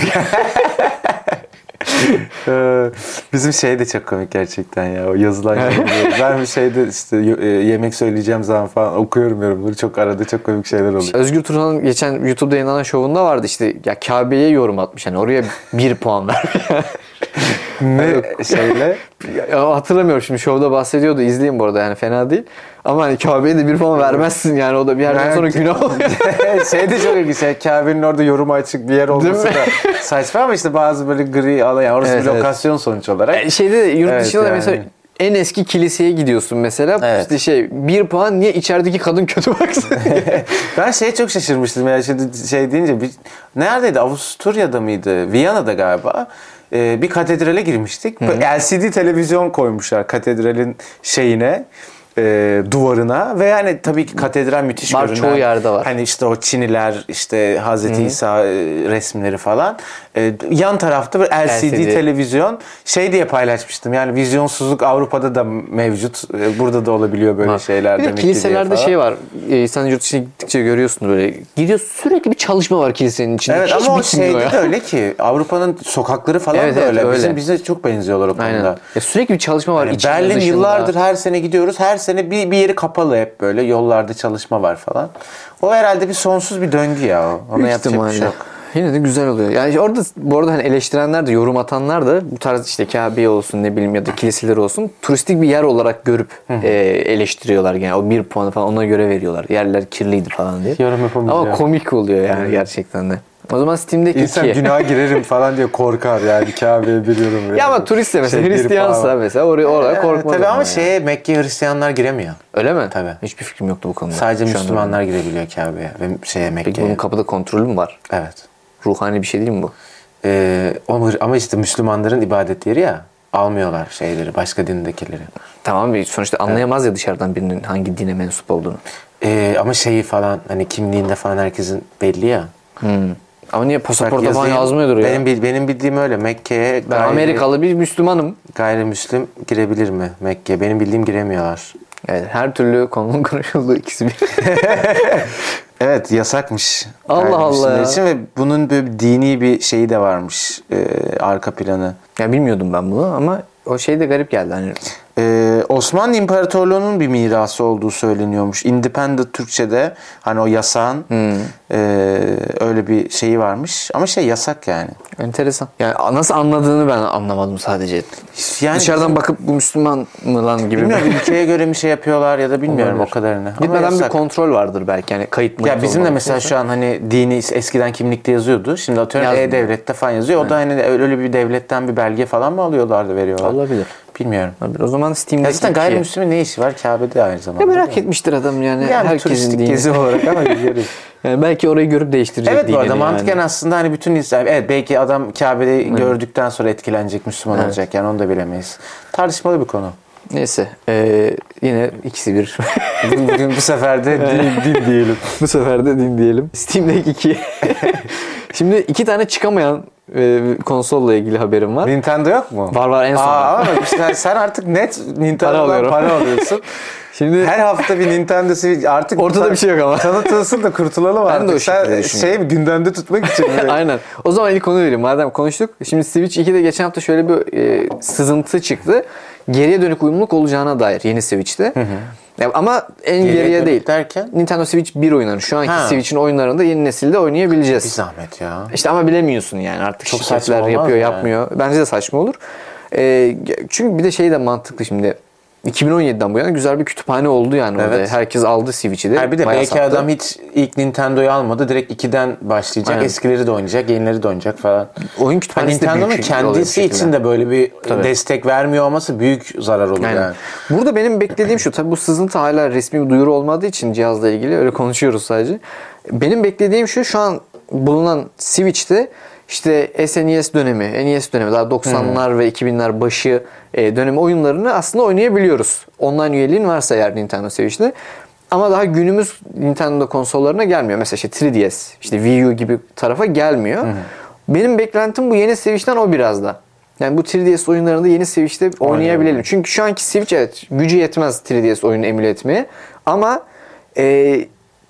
[SPEAKER 2] Ee, Bizim şey de çok komik gerçekten ya. O yazılan yorumları. Ben bir şeyde işte e, yemek söyleyeceğim zaman falan okuyorum yorumları. Çok arada çok komik şeyler oluyor.
[SPEAKER 1] Özgür Turhan'ın geçen YouTube'da yayınlanan şovunda vardı işte, ya Kabe'ye yorum atmış. Hani oraya bir puan vermiş.
[SPEAKER 2] Ne şeyle?
[SPEAKER 1] Ya hatırlamıyorum şimdi, şovda bahsediyordu. İzleyin bu arada, yani fena değil. Ama hani Kabe'ye de bir puan vermezsin yani, o da bir yerden sonra günah oluyor.
[SPEAKER 2] Şey de çok ilginç. Yani Kabe'nin orada yoruma açık bir yer olması
[SPEAKER 1] Değil mi?
[SPEAKER 2] da saçma ama işte bazı böyle gri alan. Yani orası
[SPEAKER 1] Evet,
[SPEAKER 2] bir
[SPEAKER 1] evet.
[SPEAKER 2] lokasyon sonuç olarak.
[SPEAKER 1] E, Şeyde de yurt
[SPEAKER 2] Evet,
[SPEAKER 1] dışında da
[SPEAKER 2] yani.
[SPEAKER 1] mesela en eski kiliseye gidiyorsun mesela.
[SPEAKER 2] Evet.
[SPEAKER 1] İşte şey, bir puan, niye içerideki kadın kötü baksın?
[SPEAKER 2] Ben şeye çok şaşırmıştım ya şimdi şey deyince bir, neredeydi Avusturya'da mıydı Viyana'da galiba ee, bir katedrale girmiştik. Böyle L C D televizyon koymuşlar katedralin şeyine e, duvarına ve yani tabii ki katedral müthiş
[SPEAKER 1] Var,
[SPEAKER 2] görünen.
[SPEAKER 1] çoğu yerde var.
[SPEAKER 2] Hani işte o Çiniler işte Hazreti İsa e, resimleri falan. E, yan tarafta bir L C D,
[SPEAKER 1] L C D
[SPEAKER 2] televizyon şey diye paylaşmıştım. Yani vizyonsuzluk Avrupa'da da mevcut. E, burada da olabiliyor böyle
[SPEAKER 1] Var.
[SPEAKER 2] şeyler
[SPEAKER 1] Bir de
[SPEAKER 2] demek ki diye
[SPEAKER 1] kiliselerde
[SPEAKER 2] falan.
[SPEAKER 1] şey var. E, sen yurt dışına gittikçe görüyorsun böyle. Gidiyor, sürekli bir çalışma var kilisenin içinde.
[SPEAKER 2] Evet
[SPEAKER 1] Hiç
[SPEAKER 2] ama o
[SPEAKER 1] bitmiyor
[SPEAKER 2] şeyde
[SPEAKER 1] ya.
[SPEAKER 2] de öyle ki Avrupa'nın sokakları falan
[SPEAKER 1] Evet,
[SPEAKER 2] da
[SPEAKER 1] evet,
[SPEAKER 2] öyle.
[SPEAKER 1] öyle.
[SPEAKER 2] Bizim bize çok benziyorlar o konuda.
[SPEAKER 1] Aynen. Ya sürekli bir çalışma var.
[SPEAKER 2] Yani
[SPEAKER 1] içinde,
[SPEAKER 2] Berlin
[SPEAKER 1] dışında.
[SPEAKER 2] yıllardır her sene gidiyoruz. Her sene bir, bir yeri kapalı hep böyle. Yollarda çalışma var falan. O herhalde bir sonsuz bir döngü ya. o. Ona
[SPEAKER 1] Büyük
[SPEAKER 2] yapacak bir
[SPEAKER 1] ihtimalle.
[SPEAKER 2] şey yok.
[SPEAKER 1] Yine de güzel oluyor. Yani orada bu arada hani eleştirenler de, yorum atanlar da bu tarz işte Kabe olsun, ne bileyim, ya da kiliseler olsun, turistik bir yer olarak görüp e, eleştiriyorlar. Yani o bir puanı falan ona göre veriyorlar. Yerler kirliydi falan diye.
[SPEAKER 2] Yorum yapamayacağım.
[SPEAKER 1] Ama komik oluyor yani gerçekten de. O zaman Steam'deki
[SPEAKER 2] İnsan
[SPEAKER 1] iki.
[SPEAKER 2] günaha girerim falan diye korkar yani Kabe'ye bir yorum veriyor.
[SPEAKER 1] Ya ama turist de mesela
[SPEAKER 2] Şey, bir
[SPEAKER 1] Hristiyansa
[SPEAKER 2] falan.
[SPEAKER 1] mesela oraya oraya
[SPEAKER 2] Ee,
[SPEAKER 1] korkmaz.
[SPEAKER 2] Tabii ama
[SPEAKER 1] yani.
[SPEAKER 2] şeye Mekke'ye Hristiyanlar giremiyor.
[SPEAKER 1] Öyle mi?
[SPEAKER 2] Tabii.
[SPEAKER 1] Hiçbir fikrim yoktu bu konuda.
[SPEAKER 2] Sadece
[SPEAKER 1] Şu anda
[SPEAKER 2] Müslümanlar girebiliyor Kabe'ye ve şeye
[SPEAKER 1] Peki
[SPEAKER 2] Mekke'ye.
[SPEAKER 1] bunun kapıda kontrolü mü var?
[SPEAKER 2] Evet.
[SPEAKER 1] Ruhani bir şey değil mi bu?
[SPEAKER 2] Ee, ama- ama işte Müslümanların ibadet yeri ya. almıyorlar şeyleri, başka dindekileri.
[SPEAKER 1] Tamam bir sonuçta anlayamaz ya dışarıdan birinin hangi dine mensup olduğunu.
[SPEAKER 2] Ee, ama şeyi falan hani kimliğinde falan herkesin belli ya.
[SPEAKER 1] Hmm. Ama niye pasaporta
[SPEAKER 2] Bak
[SPEAKER 1] falan
[SPEAKER 2] yazayım.
[SPEAKER 1] yazmıyordur ya?
[SPEAKER 2] Benim, bil- benim bildiğim öyle. Mekke'ye
[SPEAKER 1] Ben
[SPEAKER 2] gayri-
[SPEAKER 1] Amerikalı bir Müslümanım.
[SPEAKER 2] gayrimüslim girebilir mi Mekke? Benim bildiğim giremiyorlar.
[SPEAKER 1] Evet, her türlü konunun konuşulduğu ikisi bir.
[SPEAKER 2] Evet yasakmış.
[SPEAKER 1] Allah
[SPEAKER 2] gayrimüslimler
[SPEAKER 1] Allah ya.
[SPEAKER 2] için ve bunun böyle bir dini bir şeyi de varmış. e, arka planı.
[SPEAKER 1] Ya bilmiyordum ben bunu ama o şey de garip geldi. Hani
[SPEAKER 2] Ee, Osmanlı İmparatorluğu'nun bir mirası olduğu söyleniyormuş. Independent Türkçe'de hani o yasağın
[SPEAKER 1] Hmm.
[SPEAKER 2] e, öyle bir şeyi varmış. Ama şey yasak yani.
[SPEAKER 1] enteresan. Yani nasıl anladığını ben anlamadım sadece.
[SPEAKER 2] Yani
[SPEAKER 1] Dışarıdan bakıp bu Müslüman mı lan gibi.
[SPEAKER 2] bilmiyorum ülkeye göre mi şey yapıyorlar ya da bilmiyorum
[SPEAKER 1] Olabilir.
[SPEAKER 2] o kadarını. Ama
[SPEAKER 1] Gitmeden bir
[SPEAKER 2] yasak.
[SPEAKER 1] kontrol vardır belki. Yani kayıt mı?
[SPEAKER 2] Ya bizim de mesela şu an hani dini eskiden kimlikte yazıyordu. Şimdi atıyorum
[SPEAKER 1] Yazmıyor.
[SPEAKER 2] E-Devlet'te falan yazıyor. O da hani öyle bir devletten bir belge falan mı alıyorlardı veriyorlar?
[SPEAKER 1] Olabilir.
[SPEAKER 2] Bilmiyorum.
[SPEAKER 1] Olabilir. O zaman
[SPEAKER 2] Ya
[SPEAKER 1] Steam'deki
[SPEAKER 2] zaten gayrimüslimin ne işi var Kabe'de aynı zamanda?
[SPEAKER 1] Ya merak
[SPEAKER 2] değil mi?
[SPEAKER 1] etmiştir adam yani.
[SPEAKER 2] Yani
[SPEAKER 1] Herkesin
[SPEAKER 2] turistik
[SPEAKER 1] dini.
[SPEAKER 2] gezi olarak ama gideriz.
[SPEAKER 1] Yani belki orayı görüp değiştirecek
[SPEAKER 2] Evet bu arada
[SPEAKER 1] dinini
[SPEAKER 2] mantıken
[SPEAKER 1] yani.
[SPEAKER 2] aslında hani bütün insan evet belki adam Kabe'yi gördükten sonra etkilenecek Müslüman
[SPEAKER 1] Evet.
[SPEAKER 2] olacak yani onu da bilemeyiz. Tartışmalı bir konu.
[SPEAKER 1] Neyse. Ee, yine ikisi bir.
[SPEAKER 2] Bugün, bugün bu sefer de din, din diyelim.
[SPEAKER 1] Bu sefer de din diyelim. Steam Deck iki. Şimdi iki tane çıkamayan e, konsolla ilgili haberim var.
[SPEAKER 2] Nintendo yok mu?
[SPEAKER 1] Var var en son.
[SPEAKER 2] Aa, ama sen, sen artık net Nintendo'dan
[SPEAKER 1] alıyorum.
[SPEAKER 2] para alıyorsun.
[SPEAKER 1] Şimdi
[SPEAKER 2] Her hafta bir Nintendo Switch artık
[SPEAKER 1] ortada bir şey yok ama.
[SPEAKER 2] tanıtılsın da kurtulalım
[SPEAKER 1] Ben
[SPEAKER 2] artık.
[SPEAKER 1] de o şekilde
[SPEAKER 2] Sen
[SPEAKER 1] düşünüyorum.
[SPEAKER 2] şey mi gündemde tutmak için mi?
[SPEAKER 1] Aynen. O zaman ilk konu vereyim. Madem konuştuk. Şimdi Switch ikide geçen hafta şöyle bir e, sızıntı çıktı. Geriye dönük uyumluluk olacağına dair yeni Switch'te. Ya, ama en geriye,
[SPEAKER 2] dönük
[SPEAKER 1] değil.
[SPEAKER 2] derken?
[SPEAKER 1] Nintendo Switch bir oyunları. Şu anki
[SPEAKER 2] Ha.
[SPEAKER 1] Switch'in oyunlarını da yeni nesilde
[SPEAKER 2] Bir
[SPEAKER 1] oynayabileceğiz.
[SPEAKER 2] zahmet ya.
[SPEAKER 1] İşte ama bilemiyorsun yani. Artık
[SPEAKER 2] Çok
[SPEAKER 1] şirketler
[SPEAKER 2] saçma olmaz
[SPEAKER 1] yapıyor
[SPEAKER 2] mı yani?
[SPEAKER 1] yapmıyor. Bence de saçma olur. E, çünkü bir de şey de mantıklı şimdi. iki bin on yediden bu yana güzel bir kütüphane oldu yani orada.
[SPEAKER 2] Evet.
[SPEAKER 1] Herkes aldı Switch'i de.
[SPEAKER 2] Ha bir de
[SPEAKER 1] Bayağı
[SPEAKER 2] belki
[SPEAKER 1] sattı.
[SPEAKER 2] adam hiç ilk Nintendo'yu almadı. Direkt ikiden başlayacak.
[SPEAKER 1] Aynen.
[SPEAKER 2] Eskileri de oynayacak, yenileri de oynayacak falan.
[SPEAKER 1] oyun
[SPEAKER 2] Hani
[SPEAKER 1] kütüphanesi de
[SPEAKER 2] Nintendo'nun
[SPEAKER 1] büyük oluyor bir
[SPEAKER 2] kendisi
[SPEAKER 1] şekilde.
[SPEAKER 2] için de böyle bir
[SPEAKER 1] Tabii.
[SPEAKER 2] destek vermiyor olması büyük zarar olur
[SPEAKER 1] Aynen.
[SPEAKER 2] yani.
[SPEAKER 1] Burada benim beklediğim şu. Tabii bu sızıntı hala resmi bir duyuru olmadığı için cihazla ilgili öyle konuşuyoruz sadece. Benim beklediğim şu. Şu an bulunan Switch'te işte S N E S dönemi, N E S dönemi, daha doksanlar ve iki binler başı e, dönemi oyunlarını aslında oynayabiliyoruz. Online üyeliğin varsa eğer Nintendo Switch'te. Ama daha günümüz Nintendo konsollarına gelmiyor. Mesela işte üç D S, işte Wii U gibi tarafa gelmiyor. Benim beklentim bu yeni Switch'ten o biraz da. Yani bu üç D S oyunlarını da yeni Switch'te oynayabilelim. Çünkü şu anki Switch evet gücü yetmez üç D S oyunu emüle etmeye. Ama e,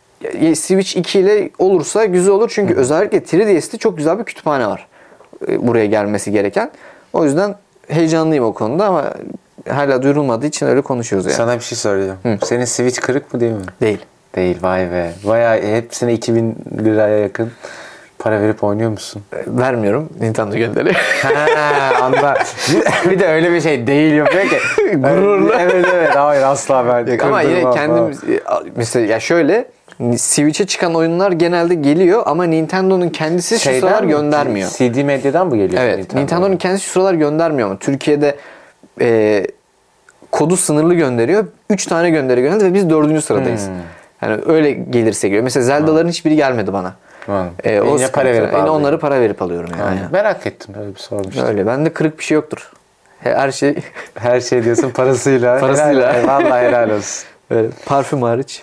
[SPEAKER 1] Switch iki ile olursa güzel olur. Çünkü Hı. özellikle üç D S'te çok güzel bir kütüphane var. E, buraya gelmesi gereken. O yüzden heyecanlıyım o konuda ama hala duyurulmadığı için öyle konuşuyoruz yani.
[SPEAKER 2] Sana bir şey soracağım. Hı. Senin Switch kırık mı değil mi?
[SPEAKER 1] Değil.
[SPEAKER 2] Değil vay be. Bayağı hepsine iki bin liraya yakın para verip oynuyor musun?
[SPEAKER 1] Vermiyorum. Nintendo gönderiyor.
[SPEAKER 2] Ha, anda. Bir de öyle bir şey değil yapıyor ki.
[SPEAKER 1] Gururlu.
[SPEAKER 2] Evet evet. Hayır asla ben.
[SPEAKER 1] Yok, ama yine kendim mesela ya şöyle Switch'e çıkan oyunlar genelde geliyor ama Nintendo'nun kendisi şu sıralar
[SPEAKER 2] mi?
[SPEAKER 1] göndermiyor.
[SPEAKER 2] C D Medya'dan mı geliyor?
[SPEAKER 1] Evet.
[SPEAKER 2] Nintendo?
[SPEAKER 1] Nintendo'nun kendisi şu sıralar göndermiyor ama Türkiye'de e, kodu sınırlı gönderiyor. üç tane gönderi gönderdi ve biz dördüncü sıradayız.
[SPEAKER 2] Hmm.
[SPEAKER 1] Yani öyle gelirse geliyor. Mesela Zelda'ların hiçbiri gelmedi bana.
[SPEAKER 2] Hmm.
[SPEAKER 1] E, o
[SPEAKER 2] Yine para verip
[SPEAKER 1] yine
[SPEAKER 2] aldın.
[SPEAKER 1] onları para verip alıyorum yani.
[SPEAKER 2] Hmm. Merak ettim öyle bir sormuştum.
[SPEAKER 1] Öyle. Bende kırık bir şey yoktur. Her şey
[SPEAKER 2] Her şey diyorsun parasıyla.
[SPEAKER 1] Parasıyla.
[SPEAKER 2] Helal, vallahi helal olsun.
[SPEAKER 1] böyle parfüm hariç.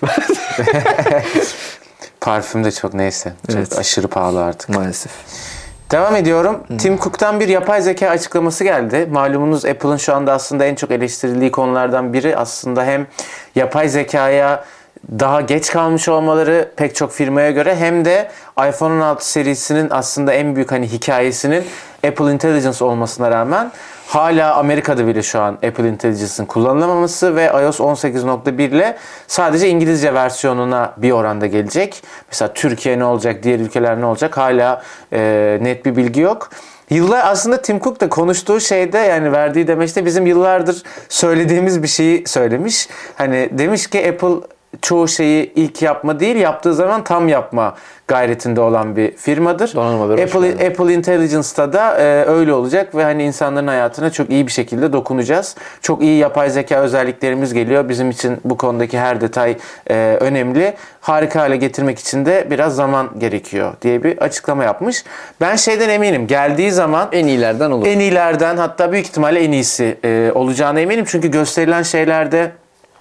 [SPEAKER 2] Parfüm de çok neyse. Çok
[SPEAKER 1] Evet.
[SPEAKER 2] aşırı pahalı artık.
[SPEAKER 1] Maalesef.
[SPEAKER 2] Devam ediyorum. Tim Cook'tan bir yapay zeka açıklaması geldi. Malumunuz Apple'ın şu anda aslında en çok eleştirildiği konulardan biri aslında hem yapay zekaya daha geç kalmış olmaları pek çok firmaya göre hem de iPhone on altı serisinin aslında en büyük hani hikayesinin Apple Intelligence olmasına rağmen hala Amerika'da bile şu an Apple Intelligence'ın kullanılamaması ve iOS on sekiz nokta bir ile sadece İngilizce versiyonuna bir oranda gelecek. Mesela Türkiye ne olacak, diğer ülkeler ne olacak hala e, net bir bilgi yok. Yıllar aslında Tim Cook da konuştuğu şeyde yani verdiği demeçte bizim yıllardır söylediğimiz bir şeyi söylemiş. Hani demiş ki Apple çoğu şeyi ilk yapma değil, yaptığı zaman tam yapma gayretinde olan bir firmadır.
[SPEAKER 1] Donanım haberi hoş
[SPEAKER 2] Apple,
[SPEAKER 1] geldin.
[SPEAKER 2] Apple Intelligence'da da e, öyle olacak ve hani insanların hayatına çok iyi bir şekilde dokunacağız. Çok iyi yapay zeka özelliklerimiz geliyor. Bizim için bu konudaki her detay e, önemli. Harika hale getirmek için de biraz zaman gerekiyor diye bir açıklama yapmış. Ben şeyden eminim. Geldiği zaman
[SPEAKER 1] En iyilerden olur.
[SPEAKER 2] en iyilerden, hatta büyük ihtimalle en iyisi e, olacağına eminim. Çünkü gösterilen şeylerde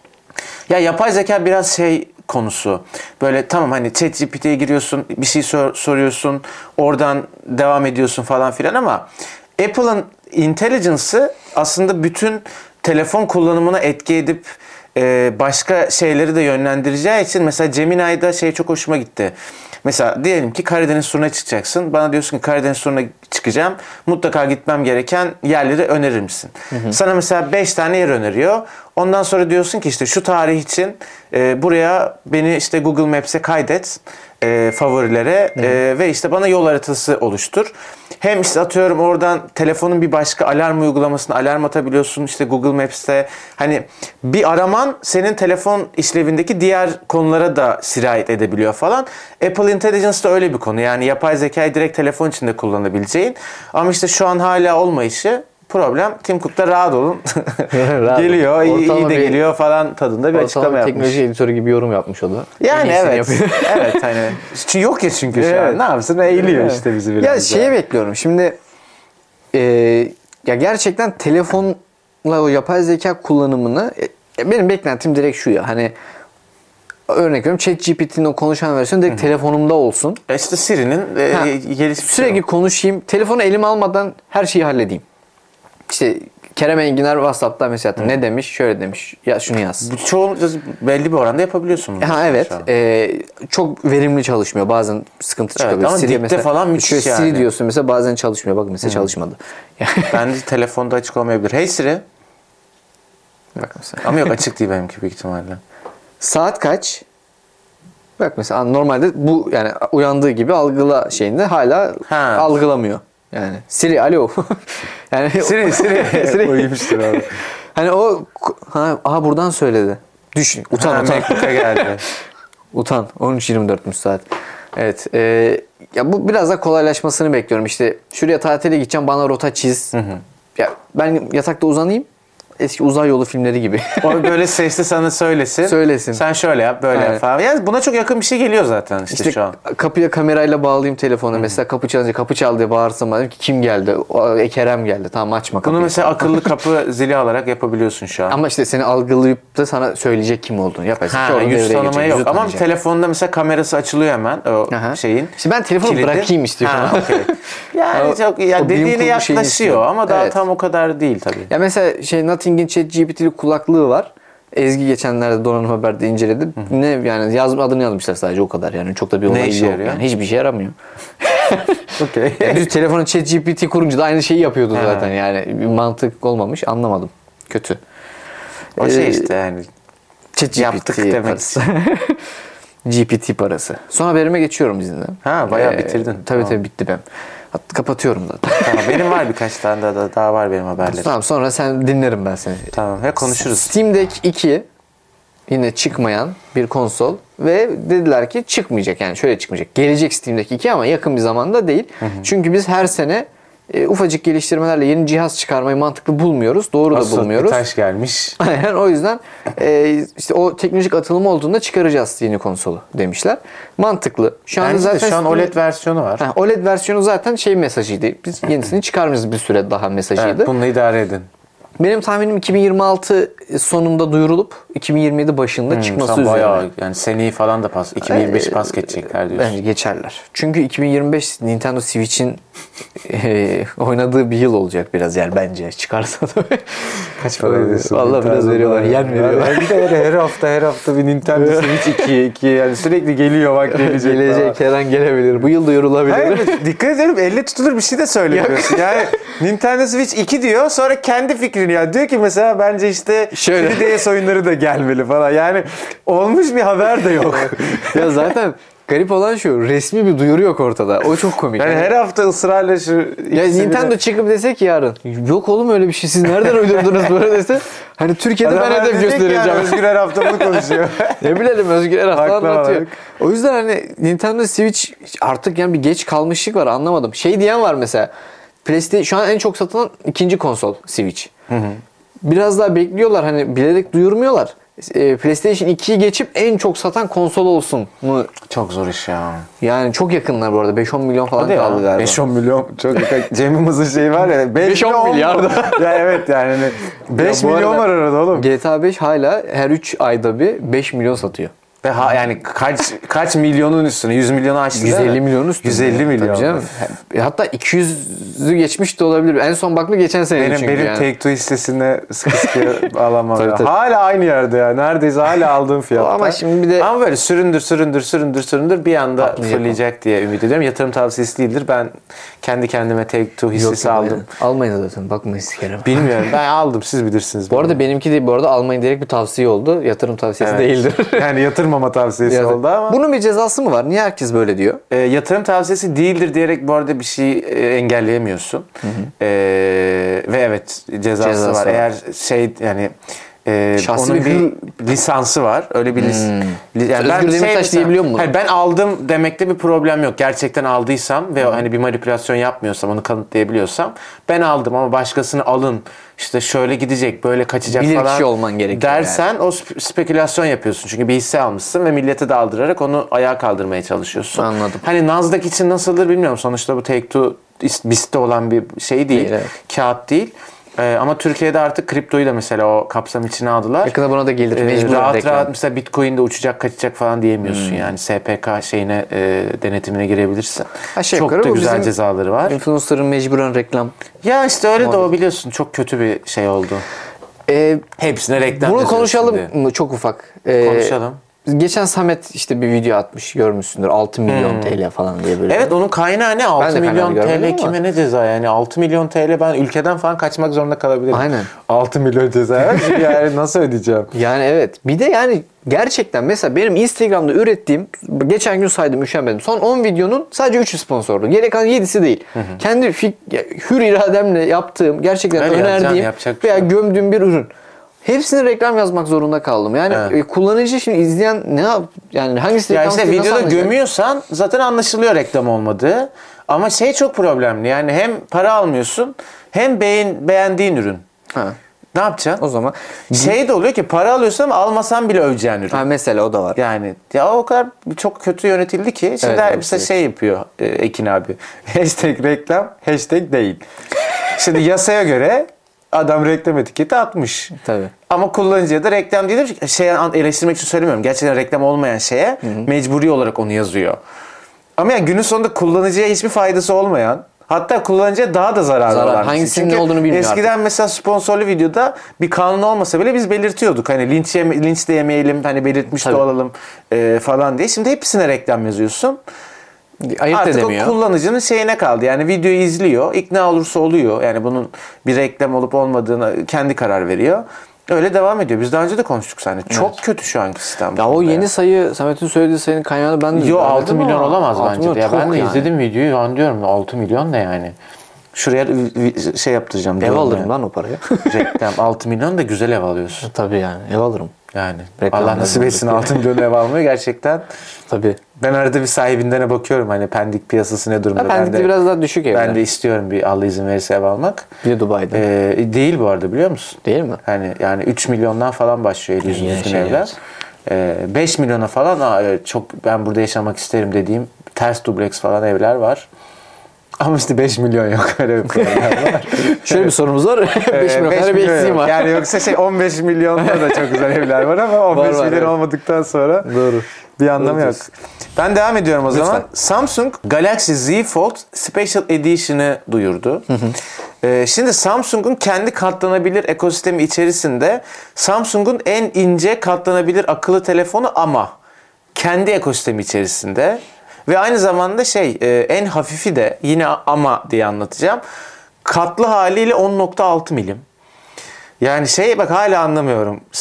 [SPEAKER 2] ya yapay zeka biraz şey konusu. Böyle tamam, hani ChatGPT'ye giriyorsun, bir şey sor, soruyorsun, oradan devam ediyorsun falan filan, ama Apple'ın Intelligence'ı aslında bütün telefon kullanımına etki edip e, başka şeyleri de yönlendireceği için, mesela Gemini'de şey çok hoşuma gitti. Mesela diyelim ki Karadeniz turuna çıkacaksın. Bana diyorsun ki Karadeniz turuna çıkacağım. Mutlaka gitmem gereken yerleri önerir misin? Hı hı. Sana mesela beş tane yer öneriyor. Ondan sonra diyorsun ki işte şu tarih için e, buraya beni işte Google Maps'e kaydet e, favorilere e, ve işte bana yol haritası oluştur. Hem işte atıyorum oradan telefonun bir başka alarm uygulamasına alarm atabiliyorsun. İşte Google Maps'te hani bir araman senin telefon işlevindeki diğer konulara da sirayet edebiliyor falan. Apple Intelligence da öyle bir konu. Yani yapay zekayı direkt telefon içinde kullanabileceğin. Ama işte şu an hala olmayışı problem. Tim Cook'ta rahat olun. Geliyor, iyi, iyi de geliyor falan tadında bir açıklama yapmış.
[SPEAKER 1] Teknoloji editörü gibi yorum yapmış o da.
[SPEAKER 2] Yani evet. Evet hani. Çünkü yok ya çünkü şu
[SPEAKER 1] evet.
[SPEAKER 2] an. Ne yapsın? Eğiliyor evet. işte bizi biraz.
[SPEAKER 1] Ya şeyi daha bekliyorum. Şimdi e, ya gerçekten telefonla o yapay zeka kullanımını e, benim beklentim direkt şu ya. Hani örnek veriyorum, ChatGPT'nin o konuşan versiyonu direkt Hı-hı. telefonumda olsun.
[SPEAKER 2] E işte Siri'nin e, gelişmiş.
[SPEAKER 1] Sürekli şey konuşayım. Telefonu elime almadan her şeyi halledeyim. İşte Kerem Enginer WhatsApp'ta mesela Hı. ne demiş? Şöyle demiş. Ya şunu yaz.
[SPEAKER 2] Bu çoğu belli bir oranda yapabiliyorsun.
[SPEAKER 1] Ha evet. E, çok verimli çalışmıyor. Bazen sıkıntı çıkabiliyor.
[SPEAKER 2] Evet, ama
[SPEAKER 1] Siri
[SPEAKER 2] dipte
[SPEAKER 1] mesela,
[SPEAKER 2] falan müthiş
[SPEAKER 1] şöyle
[SPEAKER 2] yani.
[SPEAKER 1] Siri diyorsun mesela, bazen çalışmıyor. Bak mesela Hı. çalışmadı.
[SPEAKER 2] Bence telefonda açık olmayabilir. Hey Siri.
[SPEAKER 1] Bak mesela.
[SPEAKER 2] Ama yok, açık değil benimki büyük ihtimalle.
[SPEAKER 1] Saat kaç? Bak mesela normalde bu yani uyandığı gibi algıla şeyinde hala ha. algılamıyor. Yani Siri alo. yani
[SPEAKER 2] Siri Siri Siri uyumuştur abi.
[SPEAKER 1] Hani o ha, aha buradan söyledi. Düşün. Utan ha, utan.
[SPEAKER 2] geldi.
[SPEAKER 1] Utan. on üç yirmi dörtmüş saat. Evet. E, ya bu biraz da kolaylaşmasını bekliyorum. İşte şuraya tatile gideceğim, bana rota çiz. Hı hı. Ya ben yatakta uzanayım. Eski uzay yolu filmleri gibi.
[SPEAKER 2] O böyle sesli sana söylesin.
[SPEAKER 1] Söylesin.
[SPEAKER 2] Sen şöyle yap, böyle yap falan. Yani buna çok yakın bir şey geliyor zaten işte, işte şu an.
[SPEAKER 1] Kapıya kamerayla bağlayayım telefonu. Hmm. Mesela kapı çalınca kapı çal diye bağırsam dedim ki kim geldi? O, Kerem geldi. Tamam, açma kapıyı.
[SPEAKER 2] Bunu mesela akıllı kapı zili alarak yapabiliyorsun şu an.
[SPEAKER 1] Ama işte seni algılayıp da sana söyleyecek kim olduğunu yaparsın.
[SPEAKER 2] Ha, yüz tanımaya yok. Ama telefonda mesela kamerası açılıyor hemen o Aha. şeyin.
[SPEAKER 1] İşte ben telefonu kilidi. bırakayım istiyorum. Ha, okay.
[SPEAKER 2] Yani o, çok ya dediğine yaklaşıyor ama daha evet. tam o kadar değil tabii.
[SPEAKER 1] Ya mesela şey Nothing'in ChatGPT'li kulaklığı var. Ezgi geçenlerde Donanım Haber'de inceledi. Hı. Ne yani yazım adını yazmışlar sadece, o kadar. Yani çok da bir olay yok. Yani hiçbir şey yaramıyor.
[SPEAKER 2] Okey.
[SPEAKER 1] Yani biz telefonu ChatGPT kurunca da aynı şeyi yapıyordu ha. zaten. Yani bir mantık olmamış. Anlamadım. Kötü.
[SPEAKER 2] O ee, şey işte yani.
[SPEAKER 1] ChatGPT demek. G P T parası. Son haberime geçiyorum izinle.
[SPEAKER 2] Ha bayağı ee, bitirdin.
[SPEAKER 1] Tabii tamam. tabii bitti ben. Kapatıyorum zaten.
[SPEAKER 2] Tamam, benim var birkaç tane daha, daha var benim haberlerim.
[SPEAKER 1] Tamam, sonra sen dinlerim ben seni.
[SPEAKER 2] Tamam, ve konuşuruz.
[SPEAKER 1] Steam Deck iki yine çıkmayan bir konsol ve dediler ki çıkmayacak, yani şöyle çıkmayacak. Gelecek Steam Deck iki ama yakın bir zamanda değil. Hı hı. Çünkü biz her sene e, ufacık geliştirmelerle yeni cihaz çıkarmayı mantıklı bulmuyoruz. Doğru
[SPEAKER 2] Asıl
[SPEAKER 1] da bulmuyoruz.
[SPEAKER 2] Bir taş gelmiş.
[SPEAKER 1] Aynen, o yüzden e, işte o teknolojik atılım olduğunda çıkaracağız yeni konsolu demişler. Mantıklı. Şu anda zaten
[SPEAKER 2] şu an O L E D versiyonu var.
[SPEAKER 1] Ha, O L E D versiyonu zaten şey mesajıydı. Biz yenisini çıkarmayız bir süre daha mesajıydı.
[SPEAKER 2] Evet, bununla idare edin.
[SPEAKER 1] Benim tahminim iki bin yirmi altı sonunda duyurulup iki bin yirmi yedi başında hmm, çıkması üzerine. Bayağı,
[SPEAKER 2] yani seneyi falan da pas, iki bin yirmi beşi pas geçecekler diyorsun.
[SPEAKER 1] Bence geçerler. Çünkü iki bin yirmi beş Nintendo Switch'in e, oynadığı bir yıl olacak biraz, yani bence çıkarsa da.
[SPEAKER 2] Kaç para ödüyorsun?
[SPEAKER 1] Vallahi biraz veriyorlar, yen veriyorlar.
[SPEAKER 2] Bir de her hafta her hafta bir Nintendo Switch iki iki yani sürekli geliyor, bak gelecek.
[SPEAKER 1] Gelecek her an gelebilir. Bu yıl duyurulabilir.
[SPEAKER 2] Hayır, dikkat edelim, elle tutulur bir şey de söylemiyorsun. Yani Nintendo Switch iki diyor, sonra kendi fikrini ya diyor ki mesela bence işte
[SPEAKER 1] şöyle
[SPEAKER 2] üç D S oyunları da gelmeli falan. Yani olmuş bir haber de yok.
[SPEAKER 1] Ya zaten garip olan şu, resmi bir duyuru yok ortada. O çok komik.
[SPEAKER 2] Yani her hafta ısrarla şu...
[SPEAKER 1] Ya Nintendo de... çıkıp desek ki yarın, yok oğlum öyle bir şey, siz nereden uydurdunuz böyle dese. Hani Türkiye'de ben hedef göstereceğim.
[SPEAKER 2] Yani, Özgür her hafta bunu konuşuyor.
[SPEAKER 1] Ne bilelim, Özgür her hafta anlatıyor. O yüzden hani Nintendo Switch artık yani bir geç kalmışlık var, anlamadım. Şey diyen var mesela, PlayStation şu an en çok satılan ikinci konsol Switch. Hı hı. Biraz daha bekliyorlar, hani bilerek duyurmuyorlar. PlayStation ikiyi geçip en çok satan konsol olsun mu?
[SPEAKER 2] Çok zor iş ya.
[SPEAKER 1] Yani çok yakınlar bu arada. beş on milyon falan
[SPEAKER 2] Hadi
[SPEAKER 1] kaldı
[SPEAKER 2] ya.
[SPEAKER 1] galiba.
[SPEAKER 2] beş on milyon çok Cem Yılmaz'ın şeyi var ya.
[SPEAKER 1] beş on milyar da.
[SPEAKER 2] Ya evet yani beş milyon var arada oğlum.
[SPEAKER 1] G T A beş hala her üç ayda bir beş milyon satıyor.
[SPEAKER 2] Ve ha, yani kaç kaç milyonun üstüne? yüz milyonu aştı.
[SPEAKER 1] yüz elli milyonun üstüne.
[SPEAKER 2] yüz elli milyon.
[SPEAKER 1] Canım. Hatta iki yüzü geçmiş de olabilir. En son baktım geçen sene
[SPEAKER 2] benim,
[SPEAKER 1] çünkü
[SPEAKER 2] benim
[SPEAKER 1] yani.
[SPEAKER 2] Take-Two hissesine sıkı sıkı bağlamam.
[SPEAKER 1] Tabii, tabii.
[SPEAKER 2] Hala aynı yerde ya. Neredeyse hala aldığım fiyatta.
[SPEAKER 1] Ama şimdi bir de...
[SPEAKER 2] Ama böyle süründür süründür süründür süründür bir anda Atlayacak fırlayacak diye ümit ediyorum. Yatırım tavsiyesi değildir. Ben kendi kendime Take-Two hissesi
[SPEAKER 1] Yok,
[SPEAKER 2] aldım.
[SPEAKER 1] Yani. Almayın zaten. Bakmayın sikerim.
[SPEAKER 2] Bilmiyorum. Ben aldım. Siz bilirsiniz.
[SPEAKER 1] Bu arada benimki de bu arada almayın direkt bir tavsiye oldu. Yatırım tavsiyesi evet. değildir.
[SPEAKER 2] Yani yatırmama tavsiyesi yani, oldu ama.
[SPEAKER 1] Bunun bir cezası mı var? Niye herkes böyle diyor?
[SPEAKER 2] E, yatırım tavsiyesi değildir diyerek bu arada bir şey e, engelleyemiyorsun. Hı hı. E, ve evet cezası, cezası var. var. Eğer şey yani e,
[SPEAKER 1] şahsi
[SPEAKER 2] onun
[SPEAKER 1] bir
[SPEAKER 2] bir lisansı var. Öyle bir lis,
[SPEAKER 1] hmm.
[SPEAKER 2] li, yani
[SPEAKER 1] Özgür şey Demirtaş diyebiliyor mu?
[SPEAKER 2] Hayır, ben aldım demekte bir problem yok. Gerçekten aldıysam ve hmm. hani bir manipülasyon yapmıyorsam, onu kanıtlayabiliyorsam ben aldım ama başkasını alın işte şöyle gidecek, böyle kaçacak
[SPEAKER 1] bilir
[SPEAKER 2] falan
[SPEAKER 1] kişi olman gerekiyor
[SPEAKER 2] dersen
[SPEAKER 1] yani.
[SPEAKER 2] O spekülasyon yapıyorsun. Çünkü bir hisse almışsın ve millete de aldırarak onu ayağa kaldırmaya çalışıyorsun.
[SPEAKER 1] Anladım.
[SPEAKER 2] Hani Nasdaq için nasıldır bilmiyorum. Sonuçta bu Take-Two BIST'te olan bir şey değil. değil evet. Kağıt değil. Ee, ama Türkiye'de artık kriptoyu da mesela o kapsam içine aldılar.
[SPEAKER 1] Yakında buna da gelir.
[SPEAKER 2] Ee, rahat reklam. rahat mesela Bitcoin'de uçacak kaçacak falan diyemiyorsun hmm. yani. S P K şeyine e, denetimine girebilirsin.
[SPEAKER 1] Şey
[SPEAKER 2] çok da güzel cezaları var.
[SPEAKER 1] Influencer'ın mecburen reklam.
[SPEAKER 2] Ya işte öyle Model. De o biliyorsun. Çok kötü bir şey oldu.
[SPEAKER 1] Ee,
[SPEAKER 2] Hepsine reklam.
[SPEAKER 1] Bunu konuşalım mı? Çok ufak. Ee,
[SPEAKER 2] konuşalım.
[SPEAKER 1] Geçen Samet işte bir video atmış, görmüşsündür. altı milyon hmm. T L falan diye böyle.
[SPEAKER 2] Evet, onun kaynağı ne? altı milyon T L kime ne ceza yani? altı milyon T L ben ülkeden falan kaçmak zorunda kalabilirim.
[SPEAKER 1] Aynen.
[SPEAKER 2] altı milyon ceza yani nasıl ödeyeceğim?
[SPEAKER 1] Yani evet. Bir de yani gerçekten mesela benim Instagram'da ürettiğim, geçen gün saydım üşenmedim. Son on videonun sadece üçü sponsorlu. Gerek kalan yedisi değil. Hı hı. Kendi fik- hür irademle yaptığım, gerçekten öyle önerdiğim veya şey. gömdüğüm bir ürün. Hepsine reklam yazmak zorunda kaldım. Yani evet. kullanıcı şimdi izleyen ne yap yani hangisi reklam
[SPEAKER 2] yani işte videoda gömüyorsan zaten anlaşılıyor reklam olmadığı. Ama şey çok problemli. Yani hem para almıyorsun hem beğen, beğendiğin ürün. Ha. Ne yapacaksın?
[SPEAKER 1] O zaman
[SPEAKER 2] şey de oluyor ki para alıyorsun ama almasan bile öveceğin ürün.
[SPEAKER 1] Ha, mesela o da var.
[SPEAKER 2] Yani ya o kadar çok kötü yönetildi ki şimdi evet, mesela evet. şey yapıyor e, Ekin abi. Hashtag reklam, hashtag değil. Şimdi yasaya göre adam reklam etiketi atmış.
[SPEAKER 1] Tabii.
[SPEAKER 2] Ama kullanıcıya da reklam değil. Şey eleştirmek için söylemiyorum. Gerçekten reklam olmayan şeye hı hı. mecburi olarak onu yazıyor. Ama yani günün sonunda kullanıcıya hiçbir faydası olmayan, hatta kullanıcıya daha da zararlı
[SPEAKER 1] Zarar.
[SPEAKER 2] olan.
[SPEAKER 1] Hangisinin
[SPEAKER 2] Çünkü
[SPEAKER 1] ne olduğunu bilmiyor
[SPEAKER 2] eskiden
[SPEAKER 1] artık.
[SPEAKER 2] mesela sponsorlu videoda bir kanun olmasa bile biz belirtiyorduk. Hani linç, yeme, linç de yemeyelim, hani belirtmiş Tabii. de olalım e, falan diye. Şimdi hepsine reklam yazıyorsun.
[SPEAKER 1] Ayırt
[SPEAKER 2] Artık
[SPEAKER 1] edemiyor.
[SPEAKER 2] o kullanıcının şeyine kaldı. Yani videoyu izliyor. İkna olursa oluyor. Yani bunun bir reklam olup olmadığına kendi karar veriyor. Öyle devam ediyor. Biz daha önce de konuştuk seninle. Evet. Çok kötü şu anki sistem.
[SPEAKER 1] Ya o yeni sayı, Samet'in söylediği sayının kaynağını ben de
[SPEAKER 2] Yo altı milyon olamaz bence. Ya ben de
[SPEAKER 1] yani.
[SPEAKER 2] izledim videoyu. Ben diyorum altı milyon ne yani? Şuraya şey yaptıracağım.
[SPEAKER 1] Ev alırım lan o parayı.
[SPEAKER 2] Reklam. altı milyon da güzel ev alıyorsun.
[SPEAKER 1] Tabii yani. Ev alırım.
[SPEAKER 2] Yani. Reklam Allah nasip etsin altı milyon ev almayı gerçekten.
[SPEAKER 1] Tabii.
[SPEAKER 2] Ben arada bir sahibinden bakıyorum hani Pendik piyasası ne durumda.
[SPEAKER 1] Ha, Pendik'te de, biraz daha düşük evler.
[SPEAKER 2] Ben de istiyorum bir Allah izin verirse ev almak.
[SPEAKER 1] Bir de Dubai'de.
[SPEAKER 2] Ee, değil bu arada biliyor musun?
[SPEAKER 1] Değil mi?
[SPEAKER 2] Hani yani üç milyondan falan başlıyor elli yüz şey evler. Ee, beş milyona falan aa, evet, çok ben burada yaşamak isterim dediğim ters dubleks falan evler var. Ama işte beş milyon yok, öyle bir problem var.
[SPEAKER 1] Şöyle bir sorumuz var. beş milyon kadar bir eksiğim var.
[SPEAKER 2] Yani yoksa şey on beş milyonda da çok güzel evler var ama on beş var, var, milyon evet. olmadıktan sonra
[SPEAKER 1] Doğru.
[SPEAKER 2] bir anlamı
[SPEAKER 1] Doğru.
[SPEAKER 2] yok. Ben devam ediyorum o
[SPEAKER 1] Lütfen.
[SPEAKER 2] zaman. Samsung Galaxy Z Fold Special Edition'ı duyurdu. Hı hı. Ee, şimdi Samsung'un kendi katlanabilir ekosistemi içerisinde Samsung'un en ince katlanabilir akıllı telefonu ama kendi ekosistemi içerisinde. Ve aynı zamanda şey en hafifi de yine ama diye anlatacağım. Katlı haliyle on nokta altı milim. Yani şey bak hala anlamıyorum. Sen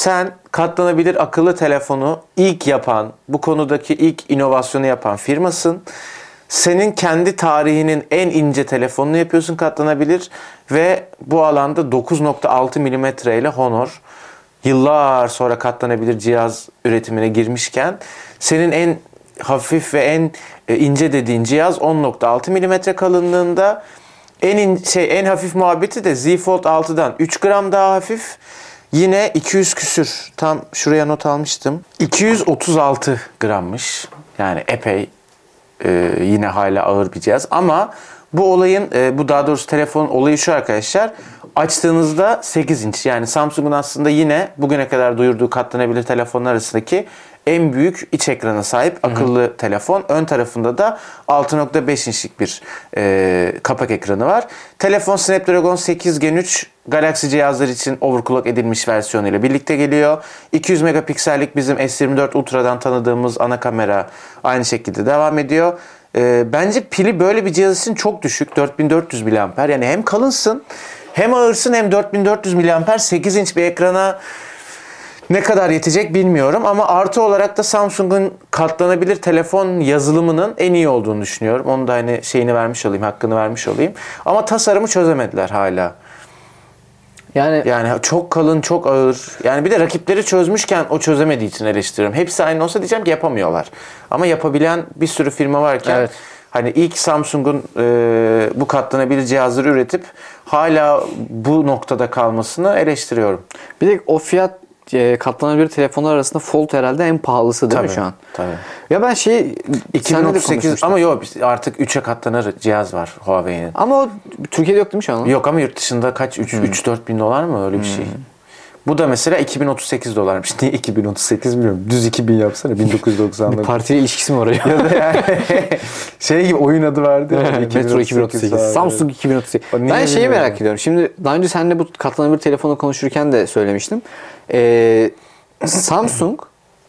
[SPEAKER 2] katlanabilir akıllı telefonu ilk yapan, bu konudaki ilk inovasyonu yapan firmasın. Senin kendi tarihinin en ince telefonunu yapıyorsun katlanabilir ve bu alanda dokuz nokta altı milimetre ile Honor yıllar sonra katlanabilir cihaz üretimine girmişken senin en hafif ve en ince dediğin cihaz on nokta altı milimetre kalınlığında. En in, şey en hafif muhabbeti de Z Fold altıdan üç gram daha hafif. Yine iki yüz küsür. Tam şuraya not almıştım. iki yüz otuz altı grammış. Yani epey e, yine hala ağır bir cihaz. Ama bu olayın, e, bu daha doğrusu telefonun olayı şu arkadaşlar. Açtığınızda sekiz inç. Yani Samsung'un aslında yine bugüne kadar duyurduğu katlanabilir telefonlar arasındaki en büyük iç ekrana sahip akıllı hı hı. telefon. Ön tarafında da altı nokta beş inçlik bir e, kapak ekranı var. Telefon Snapdragon sekiz Gen üç Galaxy cihazlar için overclock edilmiş versiyonuyla birlikte geliyor. iki yüz megapiksellik bizim S yirmi dört Ultra'dan tanıdığımız ana kamera aynı şekilde devam ediyor. E, bence pili böyle bir cihaz için çok düşük. dört bin dört yüz miliamper. Yani hem kalınsın hem ağırsın hem dört bin dört yüz miliamper sekiz inç bir ekrana ne kadar yetecek bilmiyorum ama artı olarak da Samsung'un katlanabilir telefon yazılımının en iyi olduğunu düşünüyorum. Onu da hani şeyini vermiş olayım, hakkını vermiş olayım. Ama tasarımı çözemediler hala. Yani yani çok kalın, çok ağır. Yani bir de rakipleri çözmüşken o çözemediği için eleştiriyorum. Hepsi aynı olsa diyeceğim ki yapamıyorlar. Ama yapabilen bir sürü firma varken evet. Hani ilk Samsung'un e, bu katlanabilir cihazları üretip hala bu noktada kalmasını eleştiriyorum.
[SPEAKER 1] Bir de o fiyat katlanabilir telefonlar arasında Fold herhalde en pahalısı değil
[SPEAKER 2] tabii,
[SPEAKER 1] mi şu an?
[SPEAKER 2] Tabii.
[SPEAKER 1] Ya ben şey
[SPEAKER 2] iki bin otuz sekiz ama yok artık üçe katlanır cihaz var Huawei'nin.
[SPEAKER 1] Ama o Türkiye'de yok değil mi şu an?
[SPEAKER 2] Yok ama yurt dışında kaç üç dört bin dolar mı öyle bir şey. Hmm. Bu da mesela iki bin otuz sekiz dolarmış. Niye iki bin otuz sekiz bilmiyorum. Düz iki bin yapsana bin dokuz yüz doksan'da.
[SPEAKER 1] Bir partiyle ilişkisi mi var ya?
[SPEAKER 2] Ya da yani şey gibi oyun adı vardı ya.
[SPEAKER 1] Metro iki bin otuz sekiz. Samsung iki bin otuz sekiz. Ben şeyi merak ediyorum. Şimdi daha önce seninle bu katlanabilir telefonu konuşurken de söylemiştim. Ee, Samsung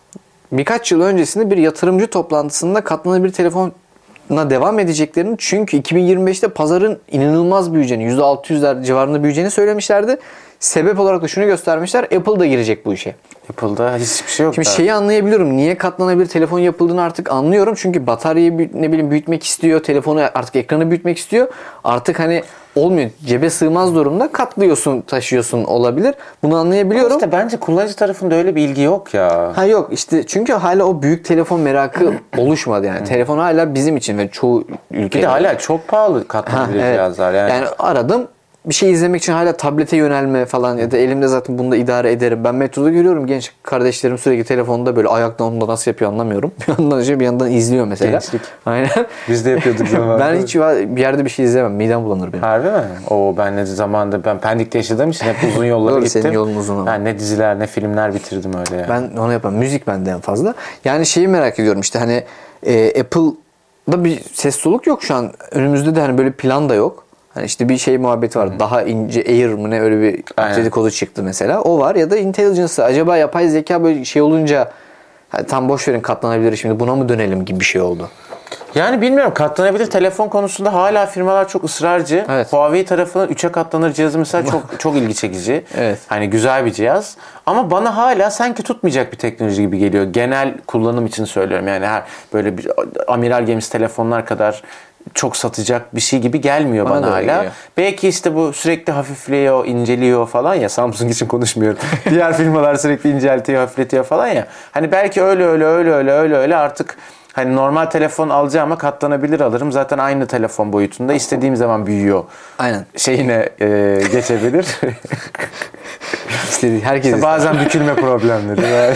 [SPEAKER 1] birkaç yıl öncesinde bir yatırımcı toplantısında katlanabilir telefona devam edeceklerini, çünkü iki bin yirmi beşte pazarın inanılmaz büyüyeceğini, yüzde altı yüzler civarında büyüyeceğini söylemişlerdi. Sebep olarak da şunu göstermişler. Apple da girecek bu işe.
[SPEAKER 2] Apple'da hiçbir şey yok.
[SPEAKER 1] Şimdi şeyi anlayabiliyorum. Niye katlanabilir telefon yapıldığını artık anlıyorum. Çünkü bataryayı ne bileyim büyütmek istiyor. Telefonu artık ekranı büyütmek istiyor. Artık hani olmuyor. Cebe sığmaz durumda katlıyorsun, taşıyorsun olabilir. Bunu anlayabiliyorum.
[SPEAKER 2] İşte bence kullanıcı tarafında öyle bir ilgi yok ya.
[SPEAKER 1] Ha yok işte çünkü hala o büyük telefon merakı oluşmadı yani. Telefon hala bizim için ve çoğu ülkede.
[SPEAKER 2] Bir de hala çok pahalı katlanabilir ha, evet. cihazlar yani.
[SPEAKER 1] Yani aradım. Bir şey izlemek için hala tablete yönelme falan ya da elimde zaten bunu da idare ederim. Ben metroda görüyorum genç kardeşlerim sürekli telefonda böyle ayakta onu da nasıl yapıyor anlamıyorum. Bir yandan şey bir yandan izliyor mesela.
[SPEAKER 2] Gençlik.
[SPEAKER 1] Aynen.
[SPEAKER 2] Biz de yapıyorduk zamanında.
[SPEAKER 1] Ben hiç bir yerde bir şey izlemem. Midem bulanır benim.
[SPEAKER 2] Harbi mi? Oo ben ne zamanında ben Pendik'te yaşadığım için hep uzun yollara
[SPEAKER 1] Doğru,
[SPEAKER 2] gittim.
[SPEAKER 1] Senin yolun uzun ama.
[SPEAKER 2] Ben ne diziler ne filmler bitirdim öyle ya.
[SPEAKER 1] Ben onu yapamam. Müzik bende en fazla. Yani şeyi merak ediyorum işte hani e, Apple'da bir ses soluk yok şu an. Önümüzde de hani böyle plan da yok. Hani işte bir şey muhabbeti var. Hı. Daha ince Air mı ne öyle bir dedikodu çıktı mesela. O var ya da Intelligence'ı. Acaba yapay zeka böyle şey olunca hani tam boş verin katlanabilir şimdi buna mı dönelim gibi bir şey oldu.
[SPEAKER 2] Yani bilmiyorum katlanabilir telefon konusunda hala firmalar çok ısrarcı. Evet. Huawei tarafının üçe katlanır cihazı mesela çok çok ilgi çekici. Evet. Hani güzel bir cihaz. Ama bana hala sanki tutmayacak bir teknoloji gibi geliyor. Genel kullanım için söylüyorum. Yani her böyle bir amiral gemisi telefonlar kadar çok satacak bir şey gibi gelmiyor bana, bana hala. Geliyor. Belki işte bu sürekli hafifliyor, inceliyor falan ya. Samsung için konuşmuyorum. Diğer firmalar sürekli inceltiyor, hafifletiyor falan ya. Hani belki öyle öyle öyle öyle öyle öyle artık hani normal telefon alacağıma katlanabilir alırım. Zaten aynı telefon boyutunda. İstediğim zaman büyüyor.
[SPEAKER 1] Aynen.
[SPEAKER 2] Şeyine e, geçebilir.
[SPEAKER 1] İstediği herkes
[SPEAKER 2] işte bazen bükülme problemleri.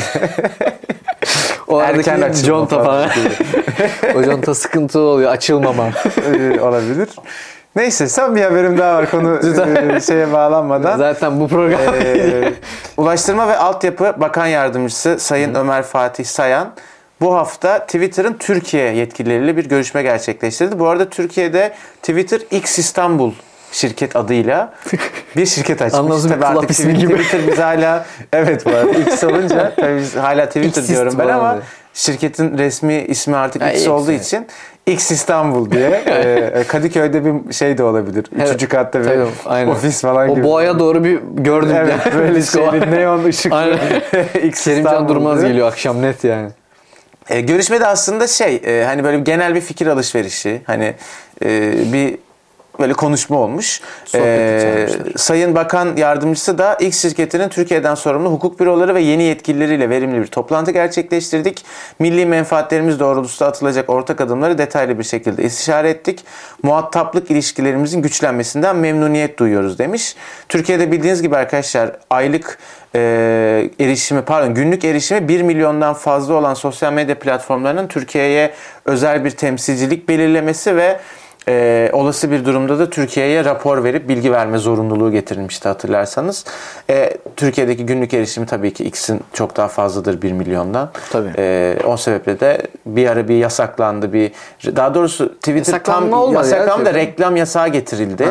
[SPEAKER 1] O aradaki conta falan. O conta sıkıntı oluyor. Açılmama.
[SPEAKER 2] Olabilir. Neyse son bir haberim daha var konu şeye bağlanmadan.
[SPEAKER 1] Zaten bu program
[SPEAKER 2] ee, Ulaştırma ve Altyapı Bakan Yardımcısı Sayın Hı. Ömer Fatih Sayan bu hafta Twitter'ın Türkiye yetkilileriyle bir görüşme gerçekleştirdi. Bu arada Türkiye'de Twitter X İstanbul şirket adıyla bir şirket açmış.
[SPEAKER 1] Anladım,
[SPEAKER 2] tabii artık Twitter,
[SPEAKER 1] gibi.
[SPEAKER 2] Twitter biz hala evet var. X olunca tabii biz hala Twitter X diyorum ben ama şirketin resmi ismi artık ya X olduğu evet. için X İstanbul diye. e, Kadıköy'de bir şey de olabilir. Üçüncü katta bir
[SPEAKER 1] tabii, aynen.
[SPEAKER 2] ofis falan
[SPEAKER 1] o
[SPEAKER 2] gibi.
[SPEAKER 1] O boğaya doğru bir gördüm.
[SPEAKER 2] Evet,
[SPEAKER 1] yani.
[SPEAKER 2] böyle şeyin neon ışıklı. X
[SPEAKER 1] Kerimcan Durmaz
[SPEAKER 2] diye.
[SPEAKER 1] geliyor akşam net yani.
[SPEAKER 2] E, görüşmede aslında şey e, hani böyle genel bir fikir alışverişi, hani e, bir böyle konuşma olmuş. E, Sayın Bakan Yardımcısı da X şirketinin Türkiye'den sorumlu hukuk büroları ve yeni yetkilileriyle verimli bir toplantı gerçekleştirdik. Milli menfaatlerimiz doğrultusunda atılacak ortak adımları detaylı bir şekilde istişare ettik. Muhataplık ilişkilerimizin güçlenmesinden memnuniyet duyuyoruz demiş. Türkiye'de bildiğiniz gibi arkadaşlar aylık e, erişimi pardon günlük erişimi bir milyondan fazla olan sosyal medya platformlarının Türkiye'ye özel bir temsilcilik belirlemesi ve Ee, olası bir durumda da Türkiye'ye rapor verip bilgi verme zorunluluğu getirilmişti hatırlarsanız. Ee, Türkiye'deki günlük erişimi tabii ki X'in çok daha fazladır bir milyondan.
[SPEAKER 1] Tabii.
[SPEAKER 2] Ee, o sebeple de bir ara bir yasaklandı. Bir daha doğrusu Twitter
[SPEAKER 1] Yasaklanma
[SPEAKER 2] tam
[SPEAKER 1] olmadı
[SPEAKER 2] yasaklandı
[SPEAKER 1] ya,
[SPEAKER 2] da reklam yasağı getirildi.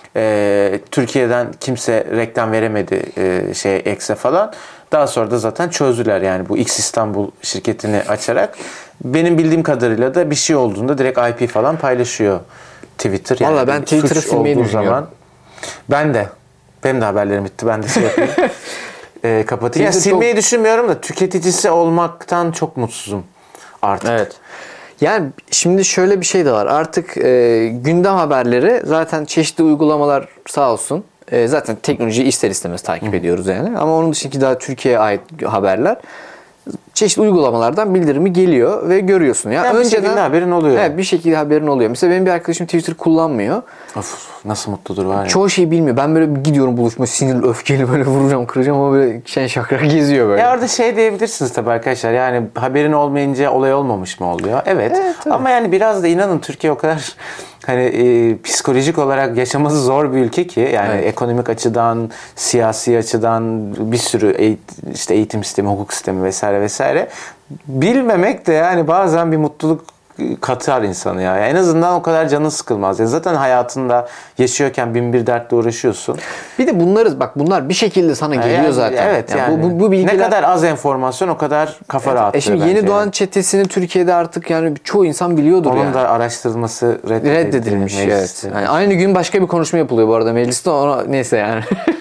[SPEAKER 2] Ee, Türkiye'den kimse reklam veremedi e, şey X'e falan. Daha sonra da zaten çözdüler yani bu X İstanbul şirketini açarak. Benim bildiğim kadarıyla da bir şey olduğunda direkt I P falan paylaşıyor Twitter. Yani
[SPEAKER 1] Valla ben Twitter'ı silmeyi düşünüyorum.
[SPEAKER 2] Ben de. Benim de haberlerim bitti. Ben de şey yapayım. e, kapatayım. Yani silmeyi çok... düşünmüyorum da tüketicisi olmaktan çok mutsuzum artık.
[SPEAKER 1] Evet. Yani şimdi şöyle bir şey de var. Artık e, gündem haberleri zaten çeşitli uygulamalar sağ olsun. E, zaten teknolojiyi ister istemez takip Hı. ediyoruz yani. Ama onun dışındaki daha Türkiye'ye ait haberler çeşitli uygulamalardan bildirimi geliyor ve görüyorsun ya.
[SPEAKER 2] Yani önceden bir şekilde haberin oluyor.
[SPEAKER 1] Evet, bir şekilde haberin oluyor. Mesela benim bir arkadaşım Twitter kullanmıyor.
[SPEAKER 2] Of, nasıl mutludur var ya.
[SPEAKER 1] Çoğu şeyi bilmiyor. Ben böyle gidiyorum buluşma sinirli, öfkeli böyle vuracağım, kıracağım ama böyle şen şakrak geziyor böyle.
[SPEAKER 2] Ya orada şey diyebilirsiniz tabii arkadaşlar. Yani haberin olmayınca olay olmamış mı oluyor? Evet. evet ama yani biraz da inanın Türkiye o kadar hani e, psikolojik olarak yaşaması zor bir ülke ki yani evet. ekonomik açıdan, siyasi açıdan bir sürü eğitim, işte eğitim sistemi, hukuk sistemi vesaire vesaire. Bilmemek de yani bazen bir mutluluk katar insanı ya. En azından o kadar canın sıkılmaz. Yani zaten hayatında yaşıyorken bin bir dertle uğraşıyorsun.
[SPEAKER 1] Bir de bunları bak bunlar bir şekilde sana geliyor yani, zaten.
[SPEAKER 2] Evet yani.
[SPEAKER 1] yani. Bu, bu, bu bilgiler...
[SPEAKER 2] Ne kadar az enformasyon o kadar kafa evet. rahatlıyor.
[SPEAKER 1] E şimdi yeni doğan çetesini Türkiye'de artık yani çoğu insan biliyordur
[SPEAKER 2] Onun
[SPEAKER 1] yani.
[SPEAKER 2] da araştırılması reddedilmiş.
[SPEAKER 1] reddedilmiş evet. Yani aynı gün başka bir konuşma yapılıyor bu arada mecliste ona neyse yani.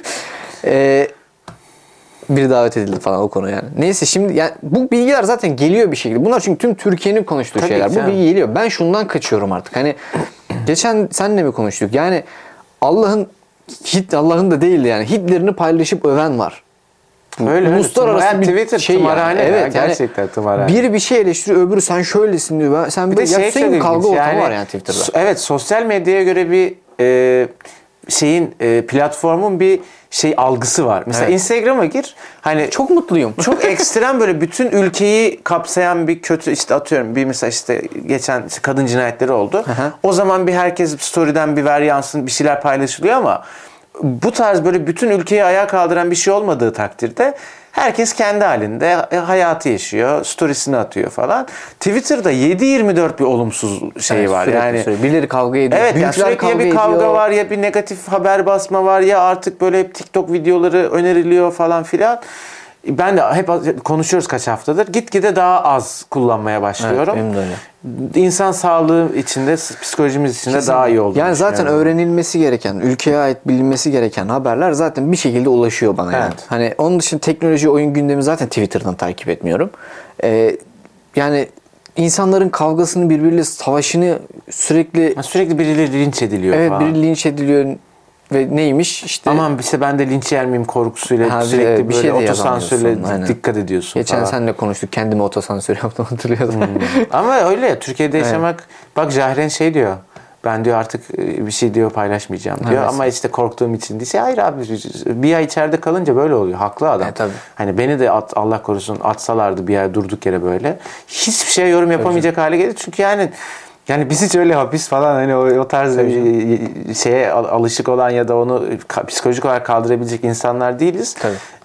[SPEAKER 1] Eee biri davet edildi falan o konu yani. Neyse şimdi yani bu bilgiler zaten geliyor bir şekilde. Bunlar çünkü tüm Türkiye'nin konuştuğu Tabii şeyler. Bu bilgi geliyor. Ben şundan kaçıyorum artık. Hani geçen senle mi konuştuk? Yani Allah'ın hit Allah'ın da değildi yani. Hitlerini paylaşıp öven var.
[SPEAKER 2] Öyle
[SPEAKER 1] uluslararası
[SPEAKER 2] yani
[SPEAKER 1] bir
[SPEAKER 2] Twitter
[SPEAKER 1] şey
[SPEAKER 2] tımarhane
[SPEAKER 1] yani. Evet,
[SPEAKER 2] ya, gerçekten yani, tımarhane.
[SPEAKER 1] Biri bir şey eleştiriyor, öbürü sen şöylesin diyor. Sen bir, bir de şey sürekli kavga ortamı yani, var yani Twitter'da.
[SPEAKER 2] Evet, sosyal medyaya göre bir e, şeyin e, platformun bir şey algısı var. Mesela evet. Instagram'a gir. Hani
[SPEAKER 1] çok mutluyum.
[SPEAKER 2] Çok ekstrem böyle bütün ülkeyi kapsayan bir kötü işte atıyorum bir mesela işte geçen işte kadın cinayetleri oldu. Hı-hı. O zaman bir herkes story'den bir ver yansın bir şeyler paylaşılıyor ama bu tarz böyle bütün ülkeyi ayağa kaldıran bir şey olmadığı takdirde herkes kendi halinde hayatı yaşıyor, storiesini atıyor falan. Twitter'da yedi yirmi dört bir olumsuz şey evet, var.
[SPEAKER 1] Sürekli,
[SPEAKER 2] yani
[SPEAKER 1] sürekli. Birileri kavga ediyor.
[SPEAKER 2] Evet, yani sürekli ya bir kavga ediyor. var ya bir negatif haber basma var ya artık böyle hep TikTok videoları öneriliyor falan filan. Ben de hep konuşuyoruz kaç haftadır. Gitgide daha az kullanmaya başlıyorum. Evet, benim de öyle. İnsan sağlığı içinde, psikolojimiz içinde Kesinlikle. daha iyi olduğunu
[SPEAKER 1] Yani zaten öğrenilmesi gereken, ülkeye ait bilinmesi gereken haberler zaten bir şekilde ulaşıyor bana. Evet. Yani. Hani onun dışında teknoloji, oyun gündemi zaten Twitter'dan takip etmiyorum. Ee, yani insanların kavgasını, birbiriyle savaşını sürekli...
[SPEAKER 2] Sürekli birileri linç ediliyor
[SPEAKER 1] evet,
[SPEAKER 2] falan.
[SPEAKER 1] Evet, biri linç ediliyor. Ve neymiş işte
[SPEAKER 2] aman işte ben de linç yer miyim korkusuyla ha, sürekli bir böyle şey otosansürle dikkat ediyorsun
[SPEAKER 1] Geçen
[SPEAKER 2] falan.
[SPEAKER 1] Seninle konuştuk kendime otosansür yaptım hatırlıyordum. Hmm.
[SPEAKER 2] Ama öyle ya Türkiye'de yaşamak evet. Bak Jahren şey diyor ben diyor artık bir şey diyor paylaşmayacağım diyor evet. Ama işte korktuğum için değil. Hayır abi bir ay içeride kalınca böyle oluyor. Haklı adam. Evet, hani beni de at, Allah korusun atsalardı bir ay durduk yere böyle. Hiçbir şeye yorum yapamayacak tabii. hale gelir. Çünkü yani Yani biz hiç öyle hapis falan hani o, o tarz Tabii. şeye alışık olan ya da onu psikolojik olarak kaldırabilecek insanlar değiliz.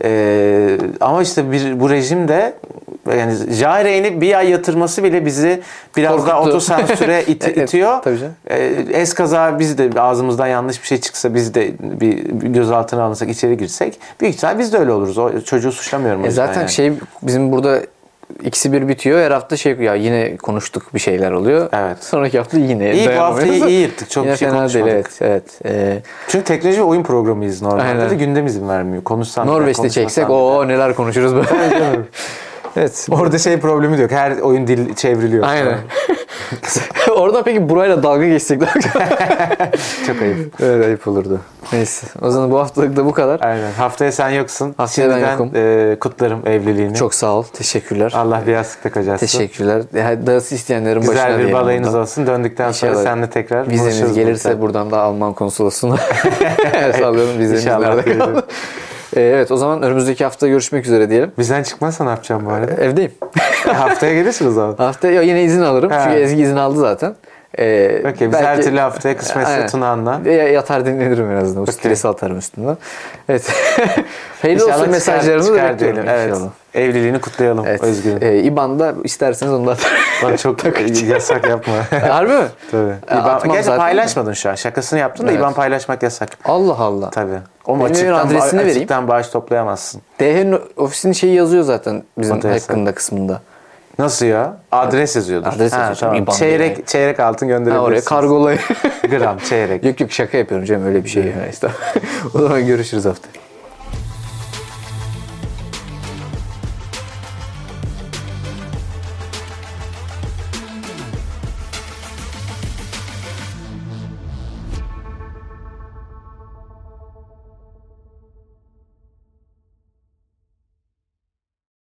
[SPEAKER 2] Ee, ama işte bir, bu rejim de yani Jahreyn'i bir ay yatırması bile bizi biraz Korkuttu. daha otosansüre it, evet, itiyor. Ee, eskaza biz de ağzımızdan yanlış bir şey çıksa biz de bir, bir gözaltına alınsak içeri girsek büyük ihtimal biz de öyle oluruz. O çocuğu suçlamıyorum.
[SPEAKER 1] E zaten yani. şey bizim burada ikisi bir bitiyor. Her hafta şey ya yine konuştuk bir şeyler oluyor.
[SPEAKER 2] Evet.
[SPEAKER 1] Sonraki hafta yine.
[SPEAKER 2] İyi, bu haftayı iyi yırttık. Çok
[SPEAKER 1] yine
[SPEAKER 2] bir şey
[SPEAKER 1] fena değil,
[SPEAKER 2] konuşmadık.
[SPEAKER 1] evet. evet. Ee,
[SPEAKER 2] Çünkü teknoloji ve oyun programıyız normalde
[SPEAKER 1] Aynen.
[SPEAKER 2] de gündem izin vermiyor. Konuşsam bile,
[SPEAKER 1] Norveç'te
[SPEAKER 2] konuşmasam
[SPEAKER 1] çeksek
[SPEAKER 2] bile.
[SPEAKER 1] o neler konuşuruz böyle. Evet.
[SPEAKER 2] Orada şey problemi de yok. Her oyun dil çevriliyor.
[SPEAKER 1] Aynen. Orada peki burayla dalga geçsek daha
[SPEAKER 2] Çok ayıp.
[SPEAKER 1] evet, ayıp olurdu. Neyse. O zaman bu haftalık da bu kadar.
[SPEAKER 2] Aynen. Haftaya sen yoksun.
[SPEAKER 1] Haftaya ben
[SPEAKER 2] Şimdiden
[SPEAKER 1] yokum.
[SPEAKER 2] e, kutlarım evliliğini.
[SPEAKER 1] Çok sağ ol. Teşekkürler.
[SPEAKER 2] Allah bir yastıkta kocasın.
[SPEAKER 1] Teşekkürler. Darısı isteyenlerin başına
[SPEAKER 2] Güzel bir
[SPEAKER 1] diyelim
[SPEAKER 2] balayınız
[SPEAKER 1] buradan.
[SPEAKER 2] olsun. Döndükten sonra
[SPEAKER 1] İnşallah.
[SPEAKER 2] seninle tekrar
[SPEAKER 1] Vizeniz
[SPEAKER 2] buluşuruz
[SPEAKER 1] gelirse
[SPEAKER 2] burada.
[SPEAKER 1] buradan da Alman konsolosluğuna sallıyorum vizeniz
[SPEAKER 2] İnşallah
[SPEAKER 1] nerede
[SPEAKER 2] gelir.
[SPEAKER 1] kaldı. Ee, Evet o zaman önümüzdeki hafta görüşmek üzere diyelim.
[SPEAKER 2] Bizden çıkmazsa ne yapacağım bu arada?
[SPEAKER 1] Evdeyim.
[SPEAKER 2] Haftaya gelirsin o zaman.
[SPEAKER 1] Haftaya yine izin alırım.
[SPEAKER 2] Ha.
[SPEAKER 1] Çünkü Ezgi izin aldı zaten. Ee,
[SPEAKER 2] Okey, biz her türlü haftaya kısmetse
[SPEAKER 1] Aynen.
[SPEAKER 2] Tunağan'dan.
[SPEAKER 1] Ya- Yatar dinlenirim en azından. O
[SPEAKER 2] Okey.
[SPEAKER 1] stresi atarım üstünden. Evet. Hayırlı
[SPEAKER 2] İnşallah
[SPEAKER 1] olsun
[SPEAKER 2] çıkar-
[SPEAKER 1] mesajlarınızı da
[SPEAKER 2] çıkar
[SPEAKER 1] bekliyorum.
[SPEAKER 2] diyelim. Evet.
[SPEAKER 1] İnşallah.
[SPEAKER 2] Evliliğini kutlayalım
[SPEAKER 1] Evet.
[SPEAKER 2] Özgür'ün.
[SPEAKER 1] Ee, İban'da isterseniz onu da atarım.
[SPEAKER 2] Bana çok yasak yapma.
[SPEAKER 1] Harbi mi?
[SPEAKER 2] Tabii.
[SPEAKER 1] Atmam
[SPEAKER 2] İban, gerçi
[SPEAKER 1] zaten.
[SPEAKER 2] paylaşmadın şu an. Şakasını yaptın da
[SPEAKER 1] Evet.
[SPEAKER 2] İban paylaşmak yasak.
[SPEAKER 1] Allah Allah.
[SPEAKER 2] Tabii. O
[SPEAKER 1] Benim evin
[SPEAKER 2] açıktan,
[SPEAKER 1] adresini vereyim.
[SPEAKER 2] açıktan bağış toplayamazsın.
[SPEAKER 1] D H'nin ofisinin şeyi yazıyor zaten bizim
[SPEAKER 2] Adresi.
[SPEAKER 1] hakkında kısmında.
[SPEAKER 2] Nasıl ya? Adres yazıyordur.
[SPEAKER 1] Adres
[SPEAKER 2] Ha,
[SPEAKER 1] yazıyor.
[SPEAKER 2] tamam.
[SPEAKER 1] İban
[SPEAKER 2] Çeyrek,
[SPEAKER 1] diye.
[SPEAKER 2] çeyrek altın
[SPEAKER 1] Ha, oraya
[SPEAKER 2] gönderebilirsin.
[SPEAKER 1] kargolayın.
[SPEAKER 2] Gram, çeyrek.
[SPEAKER 1] Yok yok şaka yapıyorum Cem öyle bir şey. Ya. İşte. O zaman görüşürüz haftaya.